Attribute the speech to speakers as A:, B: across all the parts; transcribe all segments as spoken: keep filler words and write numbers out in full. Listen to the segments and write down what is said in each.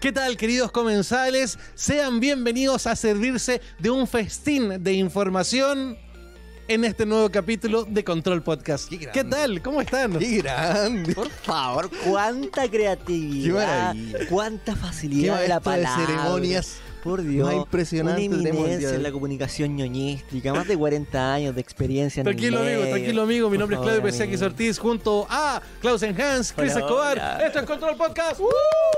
A: ¿Qué tal, queridos comensales? Sean bienvenidos a servirse de un festín de información en este nuevo capítulo de Control Podcast.
B: Qué,
A: ¿Qué tal? ¿Cómo están?
B: ¡Qué grande!
C: Por favor, cuánta creatividad,
B: ¡Qué maravilla!
C: cuánta facilidad
B: ¡Qué
C: de la
B: maestro de
C: palabra!
B: ceremonias!
C: Por Dios,
B: Más impresionante
C: una
B: tenemos el día
C: eminencia
B: de
C: en
B: hoy.
C: la comunicación ñoñística, más de cuarenta años de experiencia en el
A: Tranquilo amigo,
C: medio.
A: tranquilo amigo. Mi
C: Por
A: nombre es
C: favor,
A: Claudio P C X
C: amigo.
A: Ortiz junto a Klaus Enhans, Chris
C: Hola,
A: Escobar.
C: hola.
A: Esto es Control Podcast. ¡Uh!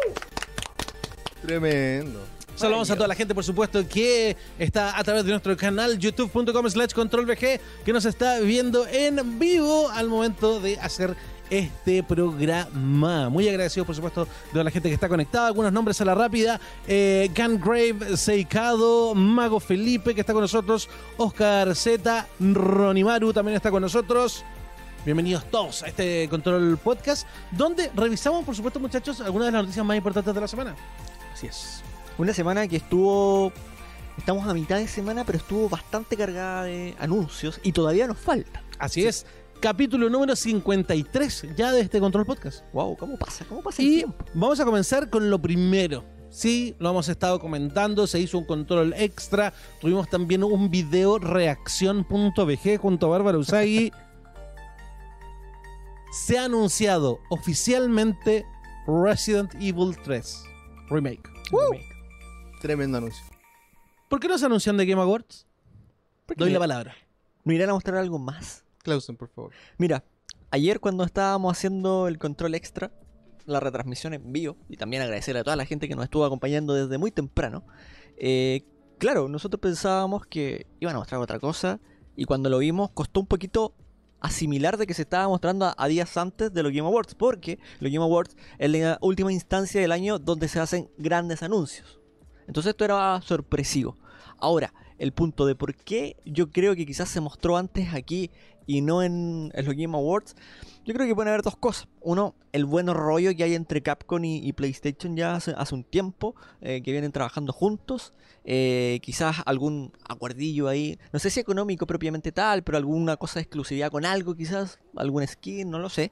B: Tremendo.
A: Saludamos a toda la gente, por supuesto, que está a través de nuestro canal youtube punto com slash control v g, que nos está viendo en vivo al momento de hacer este programa. Muy agradecido, por supuesto, de toda la gente que está conectada. Algunos nombres a la rápida: eh, Gungrave, Seikado, Mago Felipe, que está con nosotros, Oscar Z, Ronimaru también está con nosotros. Bienvenidos todos a este Control Podcast, donde revisamos, por supuesto, muchachos, algunas de las noticias más importantes de la semana. Así es.
C: Una semana que estuvo... Estamos a mitad de semana, pero estuvo bastante cargada de anuncios y todavía nos falta.
A: Así sí. es. Capítulo número cincuenta y tres ya de este Control Podcast.
C: Wow, ¿cómo pasa? ¿Cómo pasa el
A: Y
C: tiempo?
A: vamos a comenzar con lo primero. Sí, lo hemos estado comentando, se hizo un control extra. Tuvimos también un video reacción punto v g junto a Bárbara Usagi. Se ha anunciado oficialmente Resident Evil tres Remake.
C: Remake.
B: Tremendo anuncio.
A: ¿Por qué no se anuncian de Game Awards?
C: ¿Por qué?
A: Doy la palabra.
C: ¿Me irán a mostrar algo más?
B: Clausen, por favor.
C: Mira, ayer cuando estábamos haciendo el control extra, la retransmisión en vivo, y también agradecer a toda la gente que nos estuvo acompañando desde muy temprano, eh, claro, nosotros pensábamos que iban a mostrar otra cosa, y cuando lo vimos costó un poquito asimilar de que se estaba mostrando a, a días antes de los Game Awards, porque los Game Awards es la última instancia del año donde se hacen grandes anuncios. Entonces esto era sorpresivo. Ahora, el punto de por qué yo creo que quizás se mostró antes aquí y no en, en los Game Awards, yo creo que pueden haber dos cosas. Uno, el buen rollo que hay entre Capcom y, y PlayStation ya hace, hace un tiempo, eh, que vienen trabajando juntos. Eh, quizás algún acuerdillo ahí, no sé si económico propiamente tal, pero alguna cosa de exclusividad con algo quizás, algún skin, no lo sé.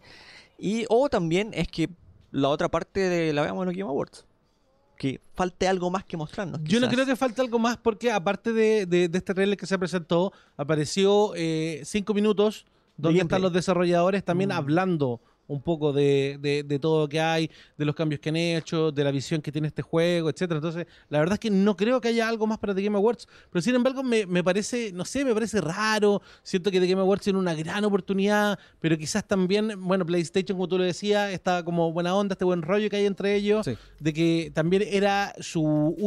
C: Y o también es que la otra parte de la veamos en los Game Awards. Que falte algo más que mostrarnos.
A: Yo no
C: quizás.
A: creo que falte algo más porque aparte de, de, de este trailer que se presentó, apareció eh, cinco minutos donde
C: gameplay.
A: están los desarrolladores también
C: Mm.
A: hablando un poco de, de, de todo lo que hay, de los cambios que han hecho, de la visión que tiene este juego, etcétera. Entonces, la verdad es que no creo que haya algo más para The Game Awards, pero sin embargo me, me parece, no sé, me parece raro. Siento que The Game Awards tiene una gran oportunidad, pero quizás también, bueno, PlayStation, como tú lo decías, está como buena onda, este buen rollo que hay entre ellos,
B: Sí.
A: de que también era su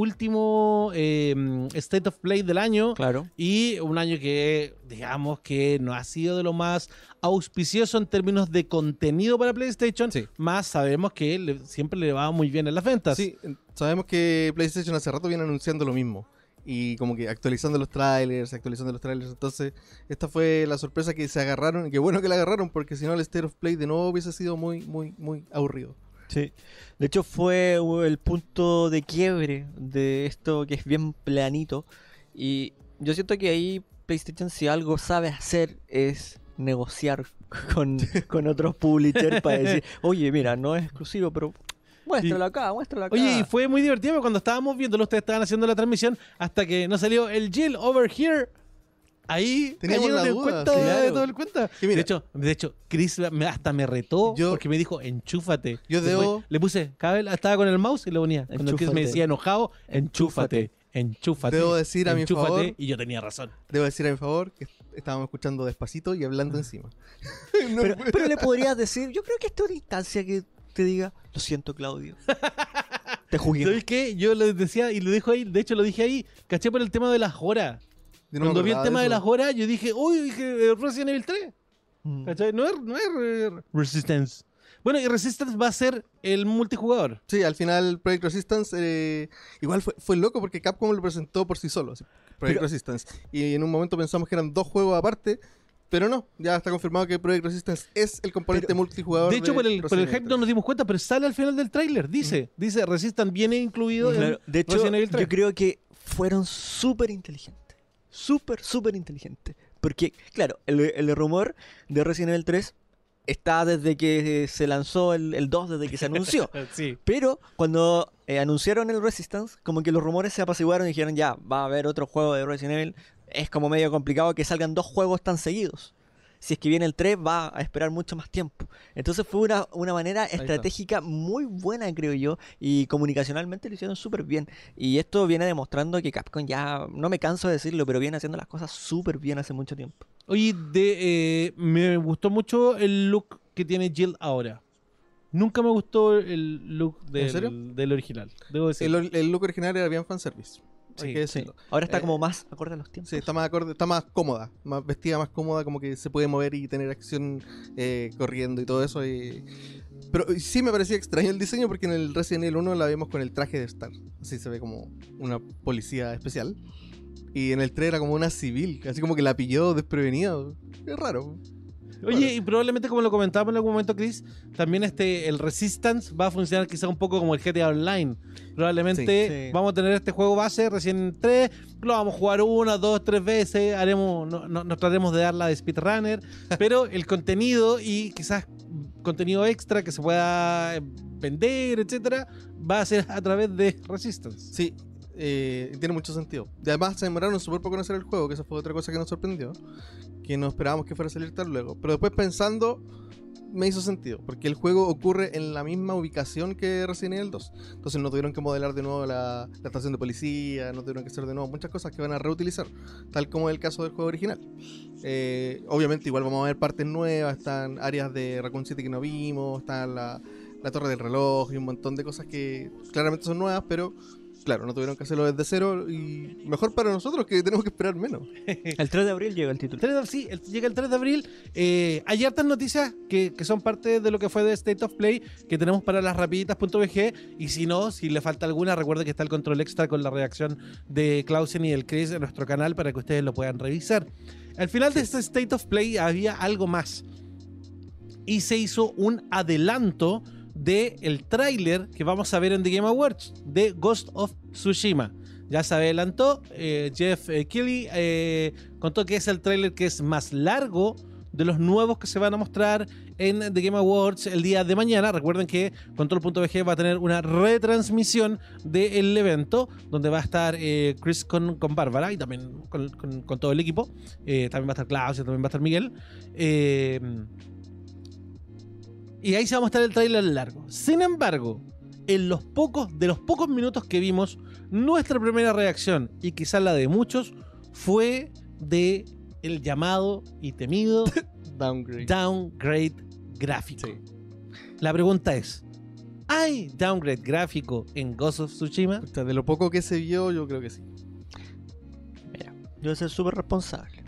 A: último eh, State of Play del año.
C: Claro.
A: Y un año que, digamos, que no ha sido de lo más auspicioso en términos de contenido para PlayStation,
B: Sí.
A: más sabemos que le- siempre le va muy bien en las ventas.
B: Sí, sabemos que PlayStation hace rato viene anunciando lo mismo. Y como que actualizando los trailers, actualizando los trailers. Entonces, esta fue la sorpresa que se agarraron. Y qué bueno que la agarraron, porque si no el State of Play de nuevo hubiese sido muy, muy, muy aburrido.
C: Sí. De hecho fue uh, el punto de quiebre de esto que es bien planito. Y yo siento que ahí PlayStation, si algo sabe hacer, es negociar con, con otros publishers para decir, oye, mira, no es exclusivo, pero muéstralo acá, muéstralo acá.
A: Oye, y fue muy divertido porque cuando estábamos viéndolo, ustedes estaban haciendo la transmisión hasta que nos salió el Jill over here. Ahí
B: Teníamos
A: cayeron
B: la
A: en
B: duda,
A: cuenta
B: sí,
A: de
B: claro.
A: todo el cuenta.
B: Que mira,
A: de hecho, de hecho, Chris me- hasta me retó
B: Yo-
A: porque me dijo, enchúfate.
B: Yo
A: Después
B: debo-
A: le puse, cada vez estaba con el mouse y lo ponía. Cuando Chris me
C: Enchúfate.
A: decía enojado, enchúfate, enchúfate.
B: Debo decir a mi
A: enchúfate,
B: favor-
A: y yo tenía razón.
B: Debo decir a mi favor que estábamos escuchando despacito y hablando encima. No
C: pero,
B: fue-
C: pero le podrías decir, yo creo que esta es una instancia que te diga, lo siento, Claudio. Te juzgué.
A: ¿Sabes qué? Yo lo decía y lo dijo ahí, de hecho lo dije ahí, caché por el tema de las horas.
B: Yo no me
A: Cuando vi el
B: acordaba
A: tema de,
B: eso.
A: las horas, yo dije, uy, dije eh, Resident Evil tres.
C: Mm.
A: ¿Cachai? No es, no es eh, Resistance. Bueno, y Resistance va a ser el multijugador.
B: Sí, al final Project Resistance eh, igual fue, fue loco porque Capcom lo presentó por sí solo, así, Project
C: Pero-
B: Resistance. Y en un momento pensamos que eran dos juegos aparte, pero no, ya está confirmado que Project Resistance es el componente
C: Pero-
B: multijugador.
A: De hecho, por el, por el
B: Resident
A: hype
B: Evil
A: no nos dimos cuenta, pero sale al final del tráiler. Dice, dice Resistance viene incluido
C: Claro,
A: en
C: de hecho,
A: Resident Evil tres.
C: yo creo que fueron súper inteligentes. Súper, súper inteligentes. Porque, claro, el, el rumor de Resident Evil tres está desde que se lanzó el, el dos, desde que se anunció.
A: Sí.
C: Pero cuando eh, anunciaron el Resistance, como que los rumores se apaciguaron y dijeron, ya, va a haber otro juego de Resident Evil. Es como medio complicado que salgan dos juegos tan seguidos. Si es que viene el tres, va a esperar mucho más tiempo. Entonces fue una, una manera estratégica muy buena, creo yo, y comunicacionalmente lo hicieron súper bien. Y esto viene demostrando que Capcom ya, no me canso de decirlo, pero viene haciendo las cosas súper bien hace mucho tiempo.
A: Oye, de, eh, me gustó mucho el look que tiene Jill ahora. Nunca me gustó el look del,
B: ¿En serio?
A: del original. Debo decir.
B: El, el look original era bien fanservice.
A: Sí,
B: Hay que decirlo.
C: Ahora está
B: Eh,
C: como más acorde a los tiempos.
B: Sí, está más acorde, está más cómoda, más vestida, más cómoda, como que se puede mover y tener acción eh, corriendo y todo eso. Y... Pero sí me parecía extraño el diseño porque en el Resident Evil uno la vimos con el traje de Star. Así se ve como una policía especial. Y en el tres era como una civil, así como que la pilló desprevenida. Es raro.
A: Oye, y probablemente como lo comentábamos en algún momento, Chris, también este el Resistance va a funcionar quizá un poco como el G T A Online. Probablemente
C: Sí, sí.
A: vamos a tener este juego base recién tres, lo vamos a jugar una, dos, tres veces, haremos, no, no- nos trataremos de dar la de speedrunner, pero el contenido y quizás contenido extra que se pueda eh, vender, etcétera, va a ser a través de Resistance.
B: Sí, eh, tiene mucho sentido. Y además se demoraron súper poco en hacer el juego, que esa fue otra cosa que nos sorprendió. Que no esperábamos que fuera a salir tan luego. Pero después pensando, me hizo sentido. Porque el juego ocurre en la misma ubicación que Resident Evil dos. Entonces no tuvieron que modelar de nuevo la, la estación de policía, no tuvieron que hacer de nuevo muchas cosas que van a reutilizar. Tal como es el caso del juego original. Eh, obviamente igual vamos a ver partes nuevas, están áreas de Raccoon City que no vimos, está la, la torre del reloj y un montón de cosas que claramente son nuevas, pero... Claro, no tuvieron que hacerlo desde cero y mejor para nosotros que tenemos que esperar menos.
C: El tres de abril llega el título.
A: tres de- sí, el- llega el tres de abril. Eh, hay hartas noticias que, que son parte de lo que fue de State of Play que tenemos para las rapiditas.bg. Y si no, si le falta alguna, recuerde que está el control extra con la reacción de Clausen y el Chris en nuestro canal para que ustedes lo puedan revisar. Al final de este State of Play había algo más. Y se hizo un adelanto del tráiler que vamos a ver en The Game Awards de Ghost of Tsushima. Ya se adelantó, eh, Jeff eh, Keighley eh, contó que es el tráiler que es más largo de los nuevos que se van a mostrar en The Game Awards el día de mañana. Recuerden que Control.bg va a tener una retransmisión del evento donde va a estar eh, Chris con, con Bárbara y también con, con- con todo el equipo. Eh, también va a estar Claudio, también va a estar Miguel. Eh, y ahí se va a mostrar el tráiler largo. Sin embargo, en los pocos, de los pocos minutos que vimos, nuestra primera reacción, y quizás la de muchos, fue de el llamado y temido
B: Downgrade.
A: downgrade gráfico.
B: Sí.
A: La pregunta es, ¿hay downgrade gráfico en Ghost of Tsushima?
B: O sea, de lo poco que se vio, yo creo que sí.
C: Mira, yo voy a ser súper responsable.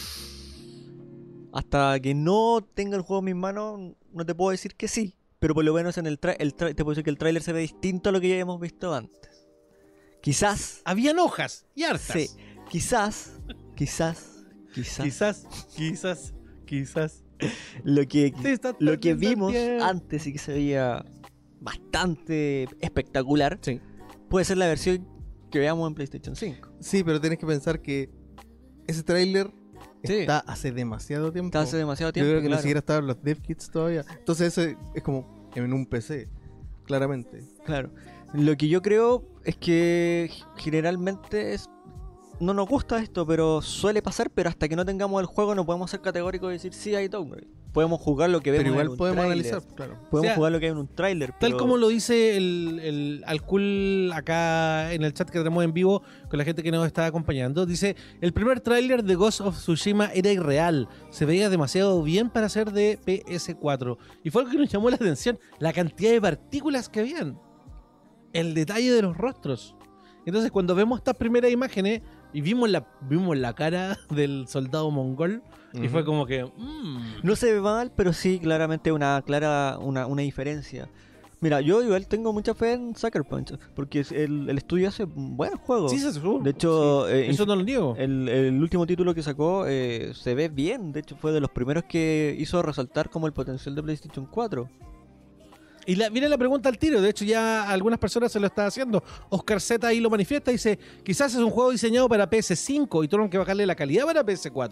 C: Hasta que no tenga el juego en mis manos, no te puedo decir que sí. Pero por lo menos en el trailer, te puedo decir que el tráiler se ve distinto a lo que ya hemos visto antes. Quizás,
A: Habían hojas y hartas.
C: sí, quizás, quizás, quizás,
A: Quizás, quizás, quizás.
C: lo que,
A: Se está
C: lo que
A: perdiendo el
C: vimos
A: tiempo.
C: antes y que se veía bastante espectacular,
B: Sí.
C: puede ser la versión que veamos en PlayStation cinco.
B: Sí, pero tienes que pensar que ese tráiler
C: Sí.
B: está hace demasiado tiempo.
C: Está hace demasiado
B: Yo
C: tiempo.
B: creo que
C: claro.
B: ni siquiera estaban los dev kits todavía. Entonces eso es como en un P C, claramente.
C: Claro. Lo que yo creo es que generalmente es... no nos gusta esto, pero suele pasar, pero hasta que no tengamos el juego no podemos ser categóricos y decir sí hay downgrade. Podemos jugar lo que vemos
B: Pero
C: en
B: igual
C: un
B: podemos
C: tráiler.
B: analizar, claro.
C: Podemos
A: O sea,
C: jugar lo que hay en un tráiler.
A: Tal
C: pero-
A: como lo dice el, el Alcool acá en el chat que tenemos en vivo con la gente que nos está acompañando, dice, el primer tráiler de Ghost of Tsushima era irreal, se veía demasiado bien para ser de P S cuatro. Y fue algo que nos llamó la atención, la cantidad de partículas que habían, el detalle de los rostros. Entonces cuando vemos estas primeras imágenes y vimos la, vimos la cara del soldado mongol, y fue
B: Ujú.
A: como que... mm,
C: No se ve mal, pero sí claramente una clara una, una diferencia. Mira, yo igual tengo mucha fe en Sucker Punch, porque es- el, el estudio hace un buen juego.
A: sí, se sube.
C: De hecho,
A: Sí,
C: eh,
A: eso no lo niego.
C: El, el último título que sacó eh, se ve bien, de hecho fue de los primeros que hizo resaltar como el potencial de PlayStation cuatro.
A: Y la, viene la pregunta al tiro, de hecho ya algunas personas se lo están haciendo. Oscar Z ahí lo manifiesta, dice, quizás es un juego diseñado para P S cinco y tuvieron que bajarle la calidad para P S cuatro.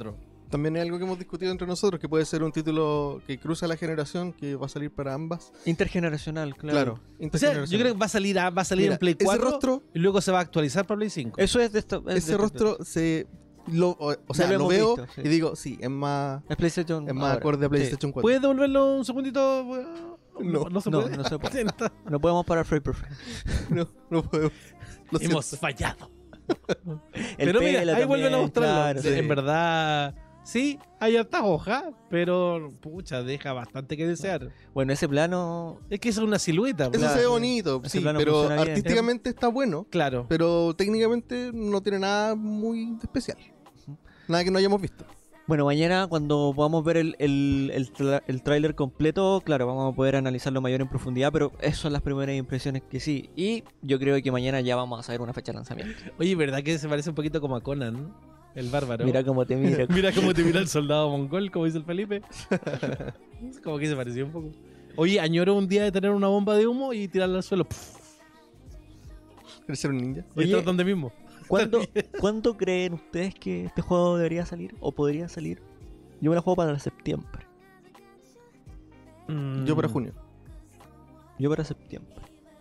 B: También es algo que hemos discutido entre nosotros, que puede ser un título que cruza la generación, que va a salir para ambas.
C: Intergeneracional, claro.
B: Claro,
A: O sea, yo
B: intergeneracional.
A: creo que va a salir, a- va a salir
B: Mira,
A: en Play
B: ese
A: cuatro
B: rostro-
A: y luego se va a actualizar para Play cinco.
C: Eso es de esto. es
B: Ese
C: de-
B: rostro se... Lo, o, o sea,
C: lo
B: lo,
C: hemos
B: veo
C: visto, sí.
B: y digo, sí, es más,
C: Es PlayStation.
B: es más
C: ahora.
B: acorde a
C: Sí.
B: PlayStation cuatro.
A: ¿Puedes devolverlo un segundito?
B: No,
A: no se
C: no,
A: puede.
C: no se puede.
A: Está-
C: No podemos parar frame per frame.
B: No, no puedo. Lo
A: Hemos
B: siento.
A: fallado.
C: El
A: Pero mira,
C: pelo
A: ahí vuelven a
C: también,
A: mostrarlo.
C: claro,
A: Sí,
C: sí.
A: En verdad, sí, hay hartas hojas, pero pucha, deja bastante que desear.
C: Bueno, ese plano.
A: Es que eso es una silueta.
B: Eso
A: claro.
B: se ve bonito,
C: Ese
B: sí,
C: plano
B: pero
C: funciona bien.
B: artísticamente está bueno,
A: Claro.
B: pero técnicamente no tiene nada muy especial. Nada que no hayamos visto.
C: Bueno, mañana cuando podamos ver el, el, el, tra- el tráiler completo, claro, vamos a poder analizarlo mayor en profundidad, pero esas son las primeras impresiones que sí. Y yo creo que mañana ya vamos a saber una fecha de lanzamiento.
A: Oye, ¿verdad que se parece un poquito como a Conan, el bárbaro?
C: Mira cómo te mira.
A: Mira cómo te mira el soldado mongol, como dice el Felipe. Como que se pareció un poco. Oye, añoro un día de tener una bomba de humo y tirarla al suelo. Pff,
B: ¿Quieres ser un ninja?
A: y
C: Oye,
A: estar donde mismo.
C: ¿Cuándo, ¿Cuándo creen ustedes que este juego debería salir o podría salir? Yo me lo juego para septiembre.
B: Yo
A: Mm.
B: para junio.
C: Yo para septiembre.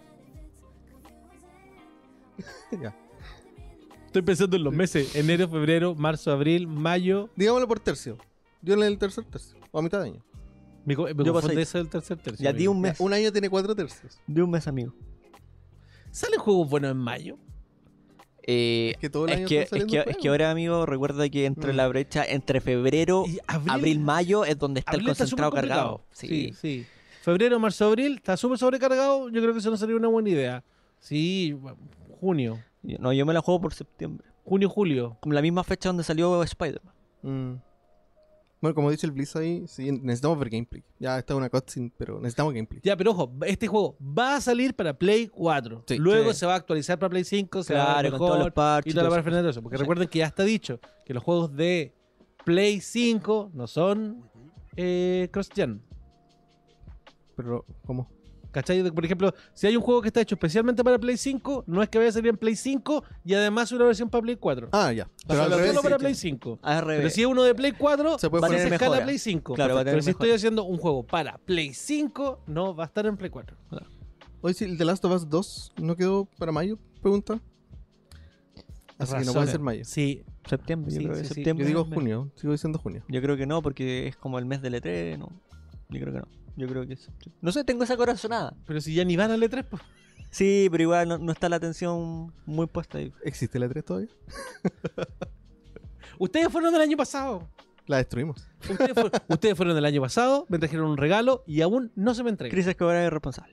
B: Ya.
A: Estoy pensando en los meses: enero, febrero, marzo, abril, mayo.
B: Digámoslo por tercio. Yo en el tercer tercio, o a mitad de año.
A: Me, co- me
C: Yo
A: confunde
C: pasé-
A: eso del tercer tercio.
C: Ya di
A: amigo.
C: un mes.
B: Un año tiene cuatro tercios.
C: De un mes, amigo.
A: ¿Salen juegos buenos en mayo?
C: Eh,
B: Que todo el
C: es,
B: año
C: que,
B: están
C: es,
B: saliendo
C: que, es
B: juegos.
C: que ahora, amigo, recuerda que entre
B: Mm.
C: la brecha entre febrero,
A: Y
C: abril, mayo es donde está
A: abril
C: el
A: está súper
C: concentrado
A: complicado.
C: cargado.
A: Sí.
C: Sí.
A: sí, Febrero, marzo, abril está súper sobrecargado. Yo creo que eso no sería una buena idea. Sí, junio.
C: No, yo me la juego por septiembre.
A: Junio, julio.
C: Como la misma fecha donde salió Spider-Man.
B: Mm. Bueno, como dice el Blizz ahí, sí, necesitamos ver gameplay. Ya está una cutscene, pero necesitamos gameplay.
A: Ya, pero ojo, este juego va a salir para Play cuatro.
B: Sí.
A: Luego
C: Sí.
A: se va a actualizar para Play cinco, se va a ver
C: Claro, con todos los
A: mejor
C: parches.
A: y toda la
C: todo eso.
A: parafernalia de eso. Porque
C: Sí.
A: recuerden que ya está dicho que los juegos de Play cinco no son eh, cross-gen.
B: Pero, ¿cómo?
A: ¿Cachai? De- Por ejemplo, si hay un juego que está hecho especialmente para Play cinco, no es que vaya a salir en Play cinco y además una versión para Play cuatro.
B: Ah, ya.
A: Va a
B: Pero al
A: salir
B: revés,
A: solo para
B: sí,
A: Play cinco.
C: Al revés.
A: Pero si es uno de Play cuatro,
B: Se puede
A: va a
B: poner
A: ser escala
C: mejora.
A: Play cinco.
C: Claro, va a tener
A: Pero si
C: mejora.
A: estoy haciendo un juego para Play cinco, no va a estar en Play cuatro.
B: Hoy sí, el The Last of Us dos no quedó para mayo, pregunta. Así que no puede
A: Razones.
B: ser mayo.
A: Sí,
C: Septiembre,
A: Sí,
C: yo creo que
A: sí, sí.
C: septiembre.
B: Yo digo
C: es el mes.
B: junio, sigo diciendo junio.
C: Yo creo que no, porque es como el mes del E tres, no. Yo creo que no. Yo creo que es septiembre. No sé, tengo esa corazonada.
A: pero si ya ni van al E tres, pues.
C: Sí, pero igual no, no está la atención muy puesta ahí.
B: ¿Existe la E tres todavía?
A: Ustedes fueron del año pasado.
B: La destruimos.
A: Ustedes, fu- ustedes fueron del año pasado, me trajeron un regalo y aún no se me entrega.
C: Chris Escobar es responsable.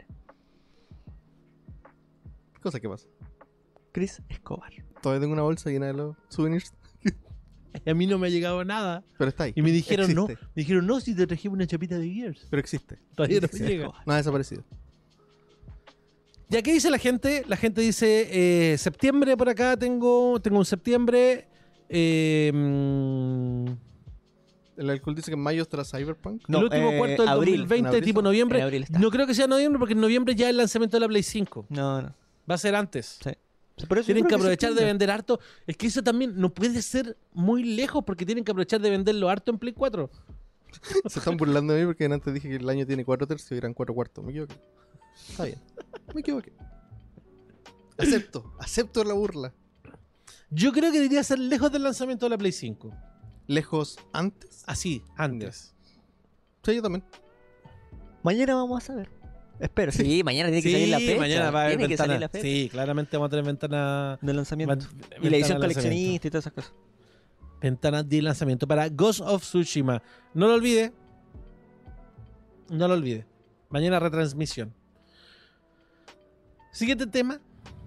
B: Cosa que pasa.
C: Chris Escobar.
B: Todavía tengo una bolsa llena de los souvenirs,
A: Y a mí no me ha llegado nada.
B: pero está ahí.
A: Y me dijeron no.
B: Existe,
A: Me dijeron no si te trajimos una chapita de Gears.
B: Pero existe.
A: Todavía no
C: Chris
A: me llega.
C: Escobar.
B: No ha desaparecido.
A: ¿Ya qué dice la gente? La gente dice eh, septiembre por acá tengo, tengo un septiembre. Eh, mm,
B: El alcohol dice que en mayo estará Cyberpunk.
C: No,
A: el último
C: eh,
A: cuarto del
C: abril.
A: dos mil veinte,
B: En abril
A: tipo
B: está.
A: noviembre.
C: En abril está.
A: No creo que sea noviembre porque en noviembre ya es el lanzamiento de la Play cinco.
C: No, no.
A: Va a ser antes.
C: Sí. Por eso
A: Tienen
C: yo
A: que
C: creo
A: aprovechar de
C: septiembre.
A: vender harto. Es que eso también no puede ser muy lejos porque tienen que aprovechar de venderlo harto en Play cuatro.
B: Se están burlando de mí porque antes dije que el año tiene cuatro tercios y eran cuatro cuartos. Me equivoqué. Está bien. Me equivoqué. Acepto. Acepto la burla.
A: Yo creo que debería ser lejos del lanzamiento de la Play cinco.
B: Lejos antes.
A: Así, antes.
B: Sí, yo también.
C: Mañana vamos a saber. Espero. Sí, mañana tiene que
A: Sí,
C: salir la fecha.
A: mañana va a haber
C: Tiene que
A: ventana.
C: salir la fecha
A: Sí, claramente vamos a tener ventana,
C: del lanzamiento.
A: va-
C: Y la
A: ventana
C: edición
A: de
C: coleccionista y todas esas cosas.
A: ventana de lanzamiento para Ghost of Tsushima. No lo olvide. No lo olvide. Mañana retransmisión. Siguiente tema.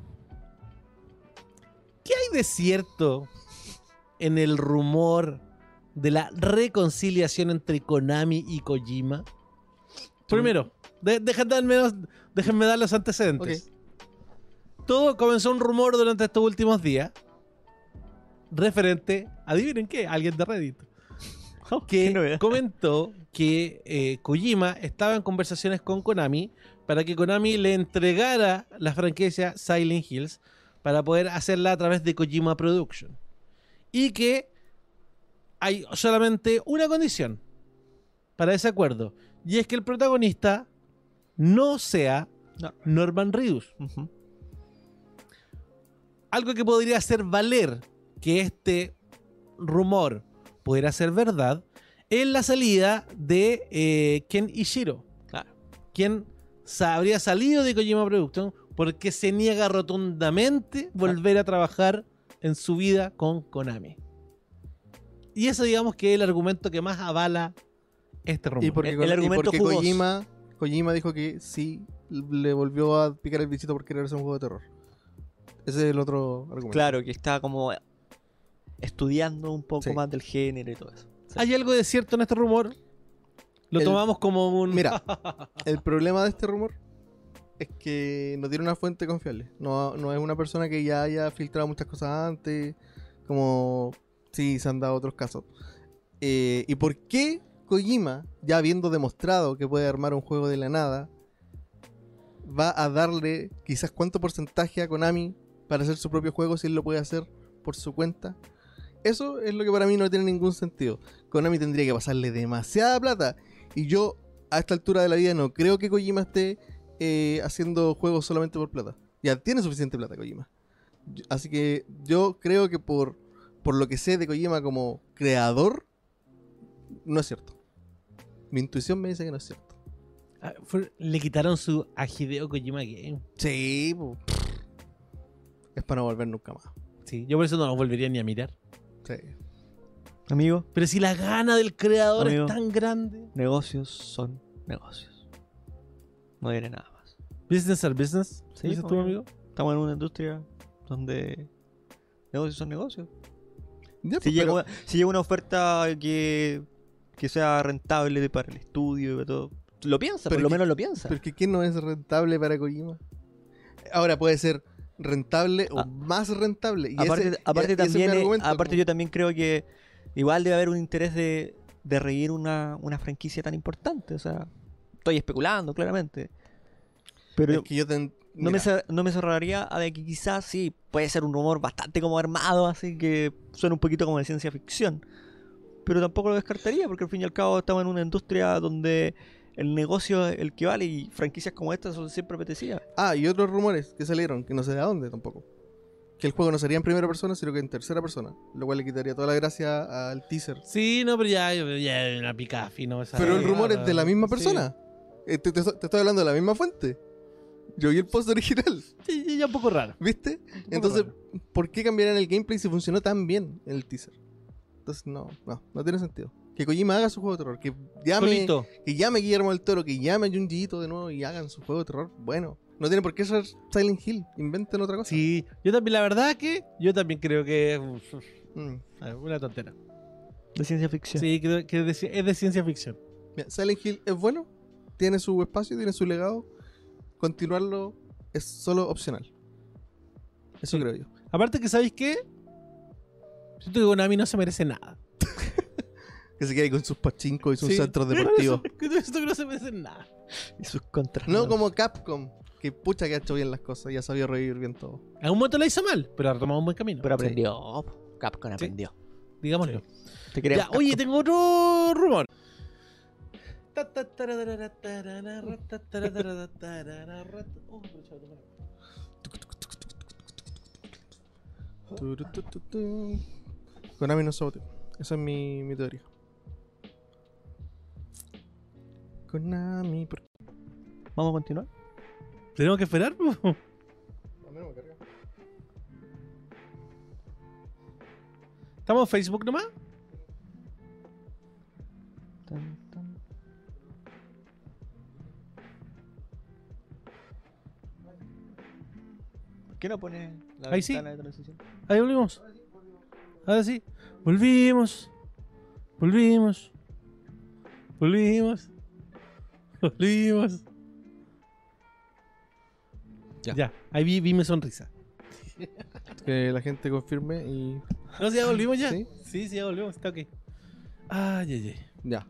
A: ¿Qué hay de cierto en el rumor de la reconciliación entre Konami y Kojima? Primero, de- dejen darme- déjenme dar los antecedentes. Todo comenzó un rumor durante estos últimos días referente, adivinen qué, alguien de Reddit,
C: Qué
A: que
C: novedad.
A: comentó que eh, Kojima estaba en conversaciones con Konami para que Konami le entregara la franquicia Silent Hills para poder hacerla a través de Kojima Production. Y que hay solamente una condición para ese acuerdo, y es que el protagonista no sea
C: No.
A: Norman Reedus.
C: Ujú.
A: Algo que podría hacer valer que este rumor pudiera ser verdad es la salida de eh, Ken Ishiro,
C: Claro.
A: quien sa- habría salido de Kojima Production porque se niega rotundamente volver a trabajar en su vida con Konami. Y eso, digamos, que es el argumento que más avala este rumor.
B: Y porque,
C: El-
B: Ko-
C: el
B: y
C: argumento
B: porque
C: jugoso.
B: Kojima, Kojima dijo que sí le volvió a picar el bichito por querer hacer un juego de terror. Ese es el otro argumento.
C: Claro, que está como estudiando un poco
B: Sí.
C: más del género y todo eso. Sí.
A: ¿Hay algo de cierto en este rumor? Lo
B: El-
A: tomamos como un...
B: Mira, el problema de este rumor es que no tiene una fuente confiable. No, no es una persona que ya haya filtrado muchas cosas antes, como sí se han dado otros casos. Eh, ¿Y por qué Kojima, ya habiendo demostrado que puede armar un juego de la nada, va a darle quizás cuánto porcentaje a Konami para hacer su propio juego si él lo puede hacer por su cuenta? Eso es lo que para mí no tiene ningún sentido. Konami tendría que pasarle demasiada plata. Y yo, a esta altura de la vida, no creo que Kojima esté eh, haciendo juegos solamente por plata. Ya tiene suficiente plata Kojima. Yo- así que yo creo que por, por lo que sé de Kojima como creador, no es cierto. Mi intuición me dice que no es cierto.
A: Ah, fue- le quitaron su a Hideo Kojima Game.
B: Sí, po. Es para no volver nunca más.
A: Sí, yo por eso no lo volvería ni a mirar.
B: Sí.
C: Amigo,
A: Pero si la gana del creador
C: Amigo.
A: es tan grande.
C: negocios son negocios. No diré nada más.
A: Business are business.
C: Sí,
A: ¿Dices tú,
C: obvio.
A: amigo?
C: Estamos en una industria donde negocios son negocios.
B: Ya,
C: Si
B: pues,
C: llega,
B: pero-
C: una, si llega una oferta que, que sea rentable para el estudio y para todo, lo piensa,
B: Pero
C: por lo
B: que-
C: menos lo piensa.
B: pero es que ¿quién no es rentable para Kojima? Ahora puede ser rentable o
C: Ah.
B: más rentable. Y
C: aparte
B: ese-
C: aparte
B: y- ese es mi
C: también, eh,
B: argumento,
C: aparte
B: como-
C: yo también creo que igual debe haber un interés de, de reír una, una franquicia tan importante. O sea, estoy especulando, claramente. Pero
B: es que yo ten-
C: no,
B: mira,
C: me, cer- no me cerraría a de que quizás sí puede ser un rumor bastante como armado, así que suena un poquito como de ciencia ficción. Pero tampoco lo descartaría, porque al fin y al cabo estamos en una industria donde el negocio es el que vale y franquicias como estas son siempre apetecidas.
B: Ah, y otros rumores que salieron, que no sé de dónde tampoco. Que el juego no sería en primera persona, sino que en tercera persona. Lo cual le quitaría toda la gracia al teaser.
A: Sí, no, pero ya, ya es una picafi, ¿no? Esa-
B: Pero el rumor es de la misma
A: Sí.
B: persona. Eh, te, te- te estoy hablando de la misma fuente. Yo vi el post original,
A: Sí, sí, ya un poco raro.
B: ¿viste?
A: Un poco
B: Entonces,
A: raro.
B: ¿por qué cambiarían el gameplay si funcionó tan bien en el teaser? Entonces, no, no, no tiene sentido. Que Kojima haga su juego de terror, que llame,
A: Solito.
B: que llame Guillermo del Toro, que llame a Junji Ito de nuevo y hagan su juego de terror. Bueno, no tiene por qué ser Silent Hill, inventen otra cosa.
A: Sí, yo también, la verdad que yo también creo que es
B: Mm.
A: ah, una tontera.
C: De ciencia ficción.
A: Sí, creo que es de, ci- es de ciencia ficción.
B: Mira, Silent Hill es bueno, tiene su espacio, tiene su legado. Continuarlo es solo opcional. Eso
A: Sí.
B: creo yo.
A: Aparte que, ¿sabéis qué? Siento que Konami no se merece nada.
B: Que se quede con sus pachincos y sus
A: Sí.
B: centros
A: Por
B: deportivos.
A: eso, que siento que no se merece nada.
C: Y sus contras.
B: No como Capcom, que pucha que ha hecho bien las cosas y ha sabido revivir bien todo.
A: En algún momento la hizo mal, pero ha retomado un buen camino.
C: Pero aprendió. Capcom aprendió.
A: Digámoslo.
C: Te queremos,
A: Ya, oye,
C: Capcom.
A: tengo otro rumor. Oh, pero chaval, toma.
B: Turu, tu, tu, tu. Konami no saboteó. Esa es mi, mi teoría. Konami. ¿por qué?
C: Vamos a continuar.
A: ¿Tenemos que esperar? po?
B: A mí no me carga.
A: ¿Estamos en Facebook nomás?
C: Tan, tan. ¿Por qué no pone la
A: Ahí sí.
C: ventana de transición?
A: Ahí volvimos. Ahora sí. Volvimos. Volvimos. Volvimos. Volvimos.
C: Ya.
A: Ya, ahí vi, vi mi sonrisa.
B: Que la gente confirme y.
A: No, si ya volvimos ya.
B: ¿Sí?
A: Sí, sí, ya volvimos. Está ok. Ay, ay, ay.
B: Ya,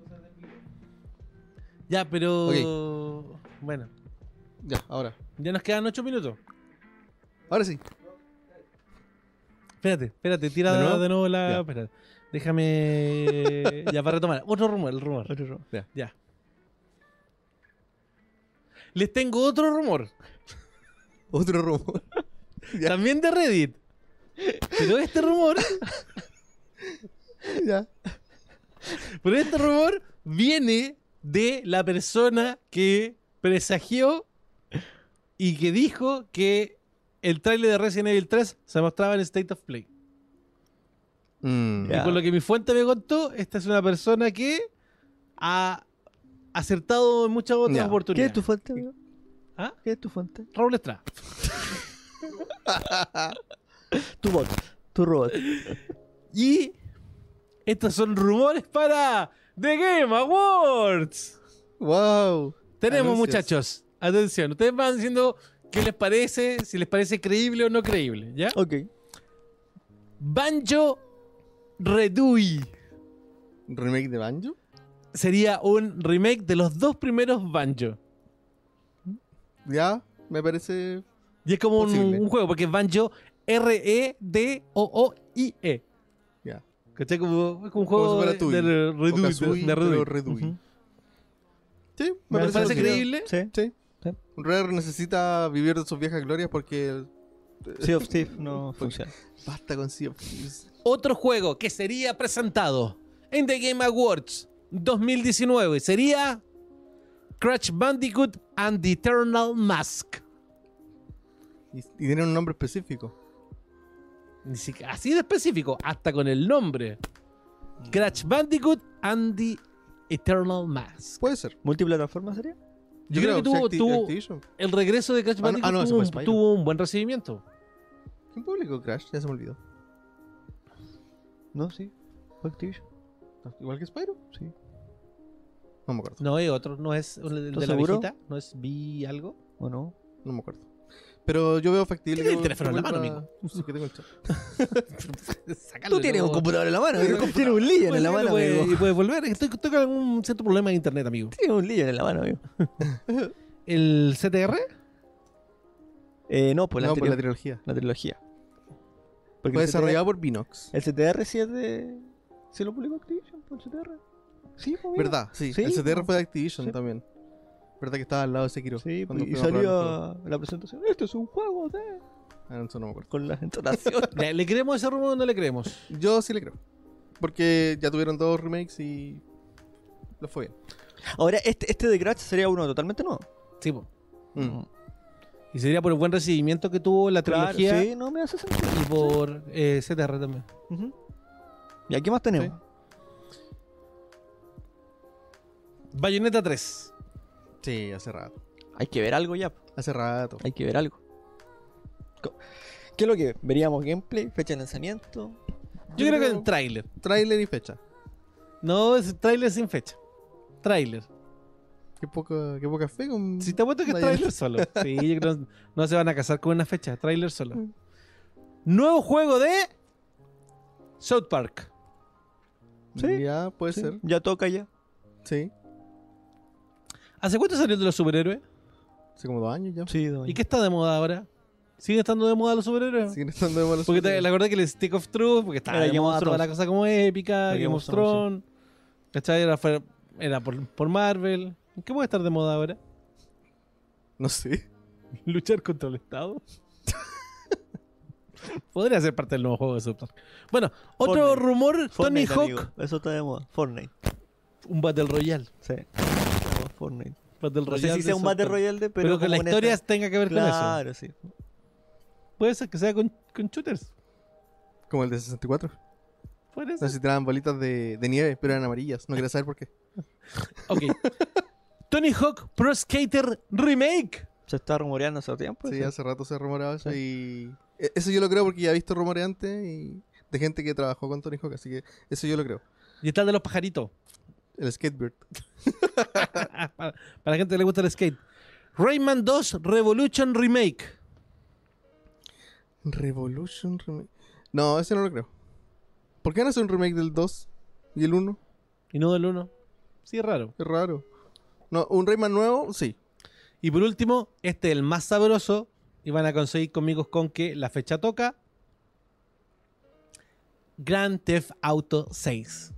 A: Ya, pero. Bueno,
B: ya, ahora.
A: ya nos quedan ocho minutos.
B: Ahora sí.
A: Espérate, espérate, tira
B: ¿De
A: de
B: nuevo?
A: nuevo, la.
B: Ya.
A: Espérate. Déjame. Ya, para retomar. Otro rumor, el rumor.
C: Otro rumor.
A: Ya. ya. Les tengo otro rumor.
B: Otro rumor. Ya.
A: También de Reddit. Pero este rumor.
B: Ya.
A: Pero este rumor viene de la persona que presagió y que dijo que el tráiler de Resident Evil tres se mostraba en State of Play.
B: Mm.
C: Ya.
A: Y por lo que mi fuente me contó, esta es una persona que ha acertado en muchas otras
B: Ya.
C: ¿Qué es
A: oportunidades.
C: tu fuente, amigo?
A: ¿Ah?
C: ¿Qué es tu fuente?
A: Raúl Estrada.
C: Tu bot. Tu robot.
A: Y estos son rumores para The Game Awards.
B: Wow.
A: Tenemos,
B: Anuncios.
A: muchachos, atención, ustedes van diciendo qué les parece, si les parece creíble o no creíble, ¿ya?
C: Ok.
A: Banjo Redui
B: ¿Remake de Banjo?
A: sería un remake de los dos primeros Banjo.
B: Ya, me parece.
A: Y es como un,
B: Posible.
A: un juego, porque es Banjo R E D O O I E.
B: Ya.
A: ¿Cachai? Como, es como un
B: Como
A: juego
B: si fuera
A: de,
B: Tui.
A: de
B: O
A: Redui.
B: Kazooie,
A: de- de Redui.
B: pero Redui.
A: Ujú.
B: Sí,
A: ¿Me
B: me,
A: parece
B: posible.
A: creíble?
C: Sí.
B: Sí.
C: Sí.
B: Rare necesita vivir de sus viejas glorias porque.
C: Sea of Thief no funciona.
B: Basta con Sea of Thieves.
A: Otro juego que sería presentado en The Game Awards dos mil diecinueve sería Crash Bandicoot and the Eternal Mask.
B: Y, y tiene un nombre específico.
A: Ni siquiera- así de específico, hasta con el nombre. Crash Bandicoot and the Eternal Mask.
B: Puede ser.
C: ¿Multiplataforma sería?
A: Yo creo que
B: si
A: tuvo-
B: Acti-
A: tuvo-
B: Activision.
A: El regreso de Crash
B: Ah, no,
A: Bandicoot
B: ah, no, ese
A: tuvo,
B: fue
A: un,
B: Spyro.
A: tuvo un buen recibimiento.
B: ¿Quién publicó Crash? Ya se me olvidó.
C: No, sí. Fue Activision.
B: ¿Igual que Spyro?
C: Sí.
B: No me acuerdo.
A: No es otro, no es el de
C: ¿Estás
A: la
C: seguro?
A: viejita, no es Vi algo.
C: ¿O no?
B: No me acuerdo. Pero yo veo factible.
A: Tiene
B: que
A: el teléfono en la
B: vuelva-
A: mano, amigo.
B: Sí, que tengo el chat.
A: Sácalo,
C: Tú tienes un
A: no.
C: computador en la mano, amigo.
A: Pues,
C: Tienes un Legion en
A: Pues,
C: la
A: sí,
C: mano,
A: puede-
C: amigo.
A: y puedes volver. Estoy, estoy con algún cierto problema de internet, amigo.
C: Tienes un Legion en la mano, amigo.
A: ¿El C T R?
C: Eh, no, pues la
B: no, por la
C: anterior.
B: trilogía.
C: La trilogía. Porque
B: Fue
C: el C T R
B: desarrollado por Binox.
C: El C T R sí es de... ¿Sí lo publicó Activision por el C T R? Sí, pues, amigo.
B: ¿Verdad? Sí.
C: Sí,
B: el C T R
C: no.
B: fue de Activision
C: Sí.
B: también. ¿Verdad que estaba al lado de Sekiro?
C: Sí,
B: cuando
C: pues, y
B: fuimos a probar el
C: salió
B: juego?
C: a la presentación. Esto es un juego de...
B: Ah, eso no me acuerdo.
C: Con la entonación.
A: ¿Le, le creemos a ese rumor o no le creemos?
B: Yo sí le creo. Porque ya tuvieron dos remakes y. Lo fue bien.
C: Ahora, este, este de Crash sería uno totalmente nuevo.
A: Sí, po.
B: Mm.
A: Y sería por el buen recibimiento que tuvo la
C: Claro,
A: trilogía
C: sí, no me hace sentido.
A: y por eh, C T R también.
C: Ujú. ¿Y aquí más tenemos?
A: Bayonetta tres.
B: Sí, hace rato.
C: Hay que ver algo ya.
B: Hace rato.
C: Hay que ver algo. Co- ¿Qué es lo que veríamos? ¿Gameplay? ¿Fecha de lanzamiento?
A: Yo, creo que en tráiler.
B: Tráiler y fecha.
A: No, es tráiler sin fecha. Tráiler.
B: Qué poca, qué poca fe con.
A: Si te apuesto que es
B: Bayonetta.
A: tráiler solo. Sí, yo creo que no, no se van a casar con una fecha. Tráiler solo. Nuevo juego de South Park.
C: Sí,
B: Ya, puede
C: Sí,
B: ser.
C: ya toca ya.
B: Sí.
A: ¿Hace cuánto salió de los superhéroes?
B: Hace como dos años ya.
C: Sí,
A: ¿Y qué está de moda ahora? ¿Siguen estando de moda los superhéroes?
B: Siguen estando de malos.
A: Porque te, la acordé que el Stick of Truth, porque estaba
C: Era
A: de
C: Game
A: moda
C: of
A: toda la
C: Thrones.
A: cosa como épica,
C: Era
A: Game
C: Game
A: of
C: of Thrones,
A: Thrones. ¿Cachai? Era, fue- era por, por Marvel. ¿Qué puede estar de moda ahora?
B: No sé.
A: ¿Luchar contra el Estado? Podría ser parte del nuevo juego de South Park. Bueno, otro
C: Fortnite.
A: rumor, Tony
C: Fortnite,
A: Hawk,
C: amigo. Eso está de moda. Fortnite.
A: un Battle Royale.
C: Sí. Fortnite.
A: Battle
C: No sé
A: Royale
C: si
A: de
C: sea un
A: South
C: Battle
A: Park.
C: Royale de,
A: Pero,
C: pero,
A: que la
C: como en
A: historia
C: esta-
A: tenga que ver con eso.
C: Claro, sí.
A: Puede ser que sea con, con shooters.
B: Como el de sesenta y cuatro.
A: Puede
B: No
A: ser.
B: sé si tiraban bolitas de, de nieve, pero eran amarillas. No quería saber por qué.
A: Ok. Tony Hawk Pro Skater Remake.
C: Se está rumoreando hace tiempo.
B: Sí,
C: eso.
B: hace rato se rumoraba eso y... e- Eso yo lo creo porque ya he visto rumores antes y de gente que trabajó con Tony Hawk, así que eso yo lo creo.
A: Y está el de los pajaritos.
B: El Skatebird.
A: para, para la gente que le gusta el skate. Rayman dos Revolution Remake.
B: Revolution Remake. No, ese no lo creo. ¿Por qué no hace un remake del dos y el uno?
A: Y no del uno. Sí, es raro.
B: Es raro. No, un Rayman nuevo, sí.
A: Y por último, este es el más sabroso. Y van a conseguir conmigo con que la fecha toca. Grand Theft Auto seis.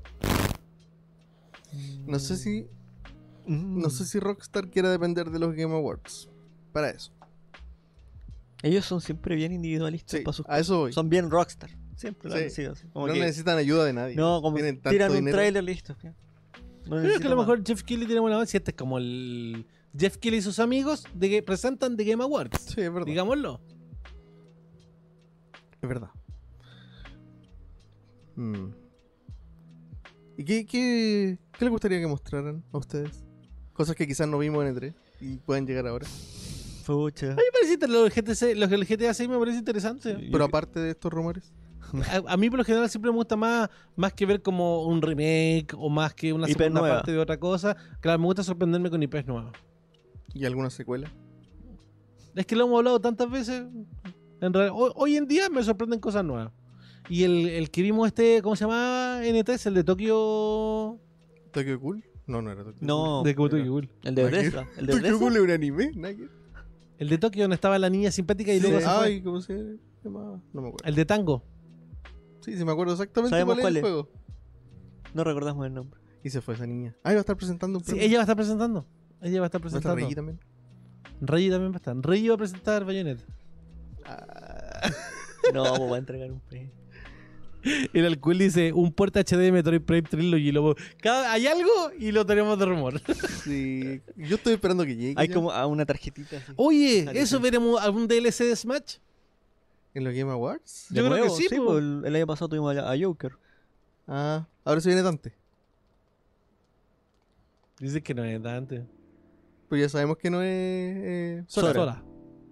B: No sé si
C: Mm.
B: no sé si Rockstar quiera depender de los Game Awards para eso.
C: Ellos son siempre bien individualistas
B: Sí,
C: para sus
B: a eso voy.
C: cosas. Son bien rockstar. Siempre lo
B: Sí.
C: han sido así. Como
B: No
C: que-
B: necesitan ayuda de nadie.
C: no, como
B: Tienen tanto
C: tiran un
B: dinero.
C: trailer listo. ya. No
A: Creo que
C: necesitan
A: a lo
C: más.
A: mejor Jeff Keighley tiene buena base. Este es como el Jeff Keighley y sus amigos de que presentan The Game Awards.
B: Sí, es verdad.
A: Digámoslo.
B: Es verdad. Mm. ¿Y qué, qué, qué les gustaría que mostraran a ustedes? Cosas que quizás no vimos en E tres y puedan llegar ahora.
C: Pucha.
A: A mí me parece inter- los G T C, los del G T A seis me parece interesante.
C: Sí.
B: Pero
C: Yo-
B: aparte de estos rumores.
A: A, a mí por lo general siempre me gusta más, más que ver como un remake o más que una
C: I P
A: segunda
C: nueva.
A: parte de otra cosa. Claro, me gusta sorprenderme con I Ps nuevas.
B: ¿Y alguna secuela?
A: Es que lo hemos hablado tantas veces. En real- hoy, hoy en día me sorprenden cosas nuevas. Y el, el que vimos este, ¿cómo se llama? N T S, el de Tokio.
B: ¿Tokyo Ghoul? No, no era Tokyo
C: No,
A: de como
B: era-
A: Tokyo Ghoul.
C: el de
B: ¿Nada que-
C: Tesla. El de
B: ¿Tokyo
C: Tesla.
B: Ghoul es un anime? ¿Nada que-
A: El de Tokio donde estaba la niña simpática y luego
B: Sí.
A: se fue.
B: Ay, ¿cómo se llamaba? No me acuerdo.
A: El de Tango.
B: Sí, sí me acuerdo exactamente
C: Sabemos
B: cuál es el
C: cuál
B: juego.
C: No recordamos el nombre.
B: Y se fue esa niña. Ah, iba a estar presentando un
A: Sí,
B: premio.
A: ella va a estar presentando. Ella va a estar
B: ¿No está
A: presentando.
B: Reggie también?
A: Reggie también va a estar. Reggie va a presentar Bayonetta.
B: Ah,
C: No, pues va a entregar un premio.
A: El alcohol dice un puerta H D de Metroid Prime Trilogy. Lo, cada, hay algo y lo tenemos de rumor.
B: sí. Yo estoy esperando que llegue.
C: Hay
B: ya.
C: como a una tarjetita así.
A: Oye,
C: Dale,
A: ¿eso
C: sí.
A: veremos algún D L C de Smash?
B: ¿En los Game Awards?
A: Yo creo que sí, po.
C: pues, el, el año pasado tuvimos a, a Joker.
B: Ah, ahora se viene Dante.
A: Dice que no es Dante.
B: Pero ya sabemos que no es. Eh,
A: Sora.
B: Sora.
A: Sora.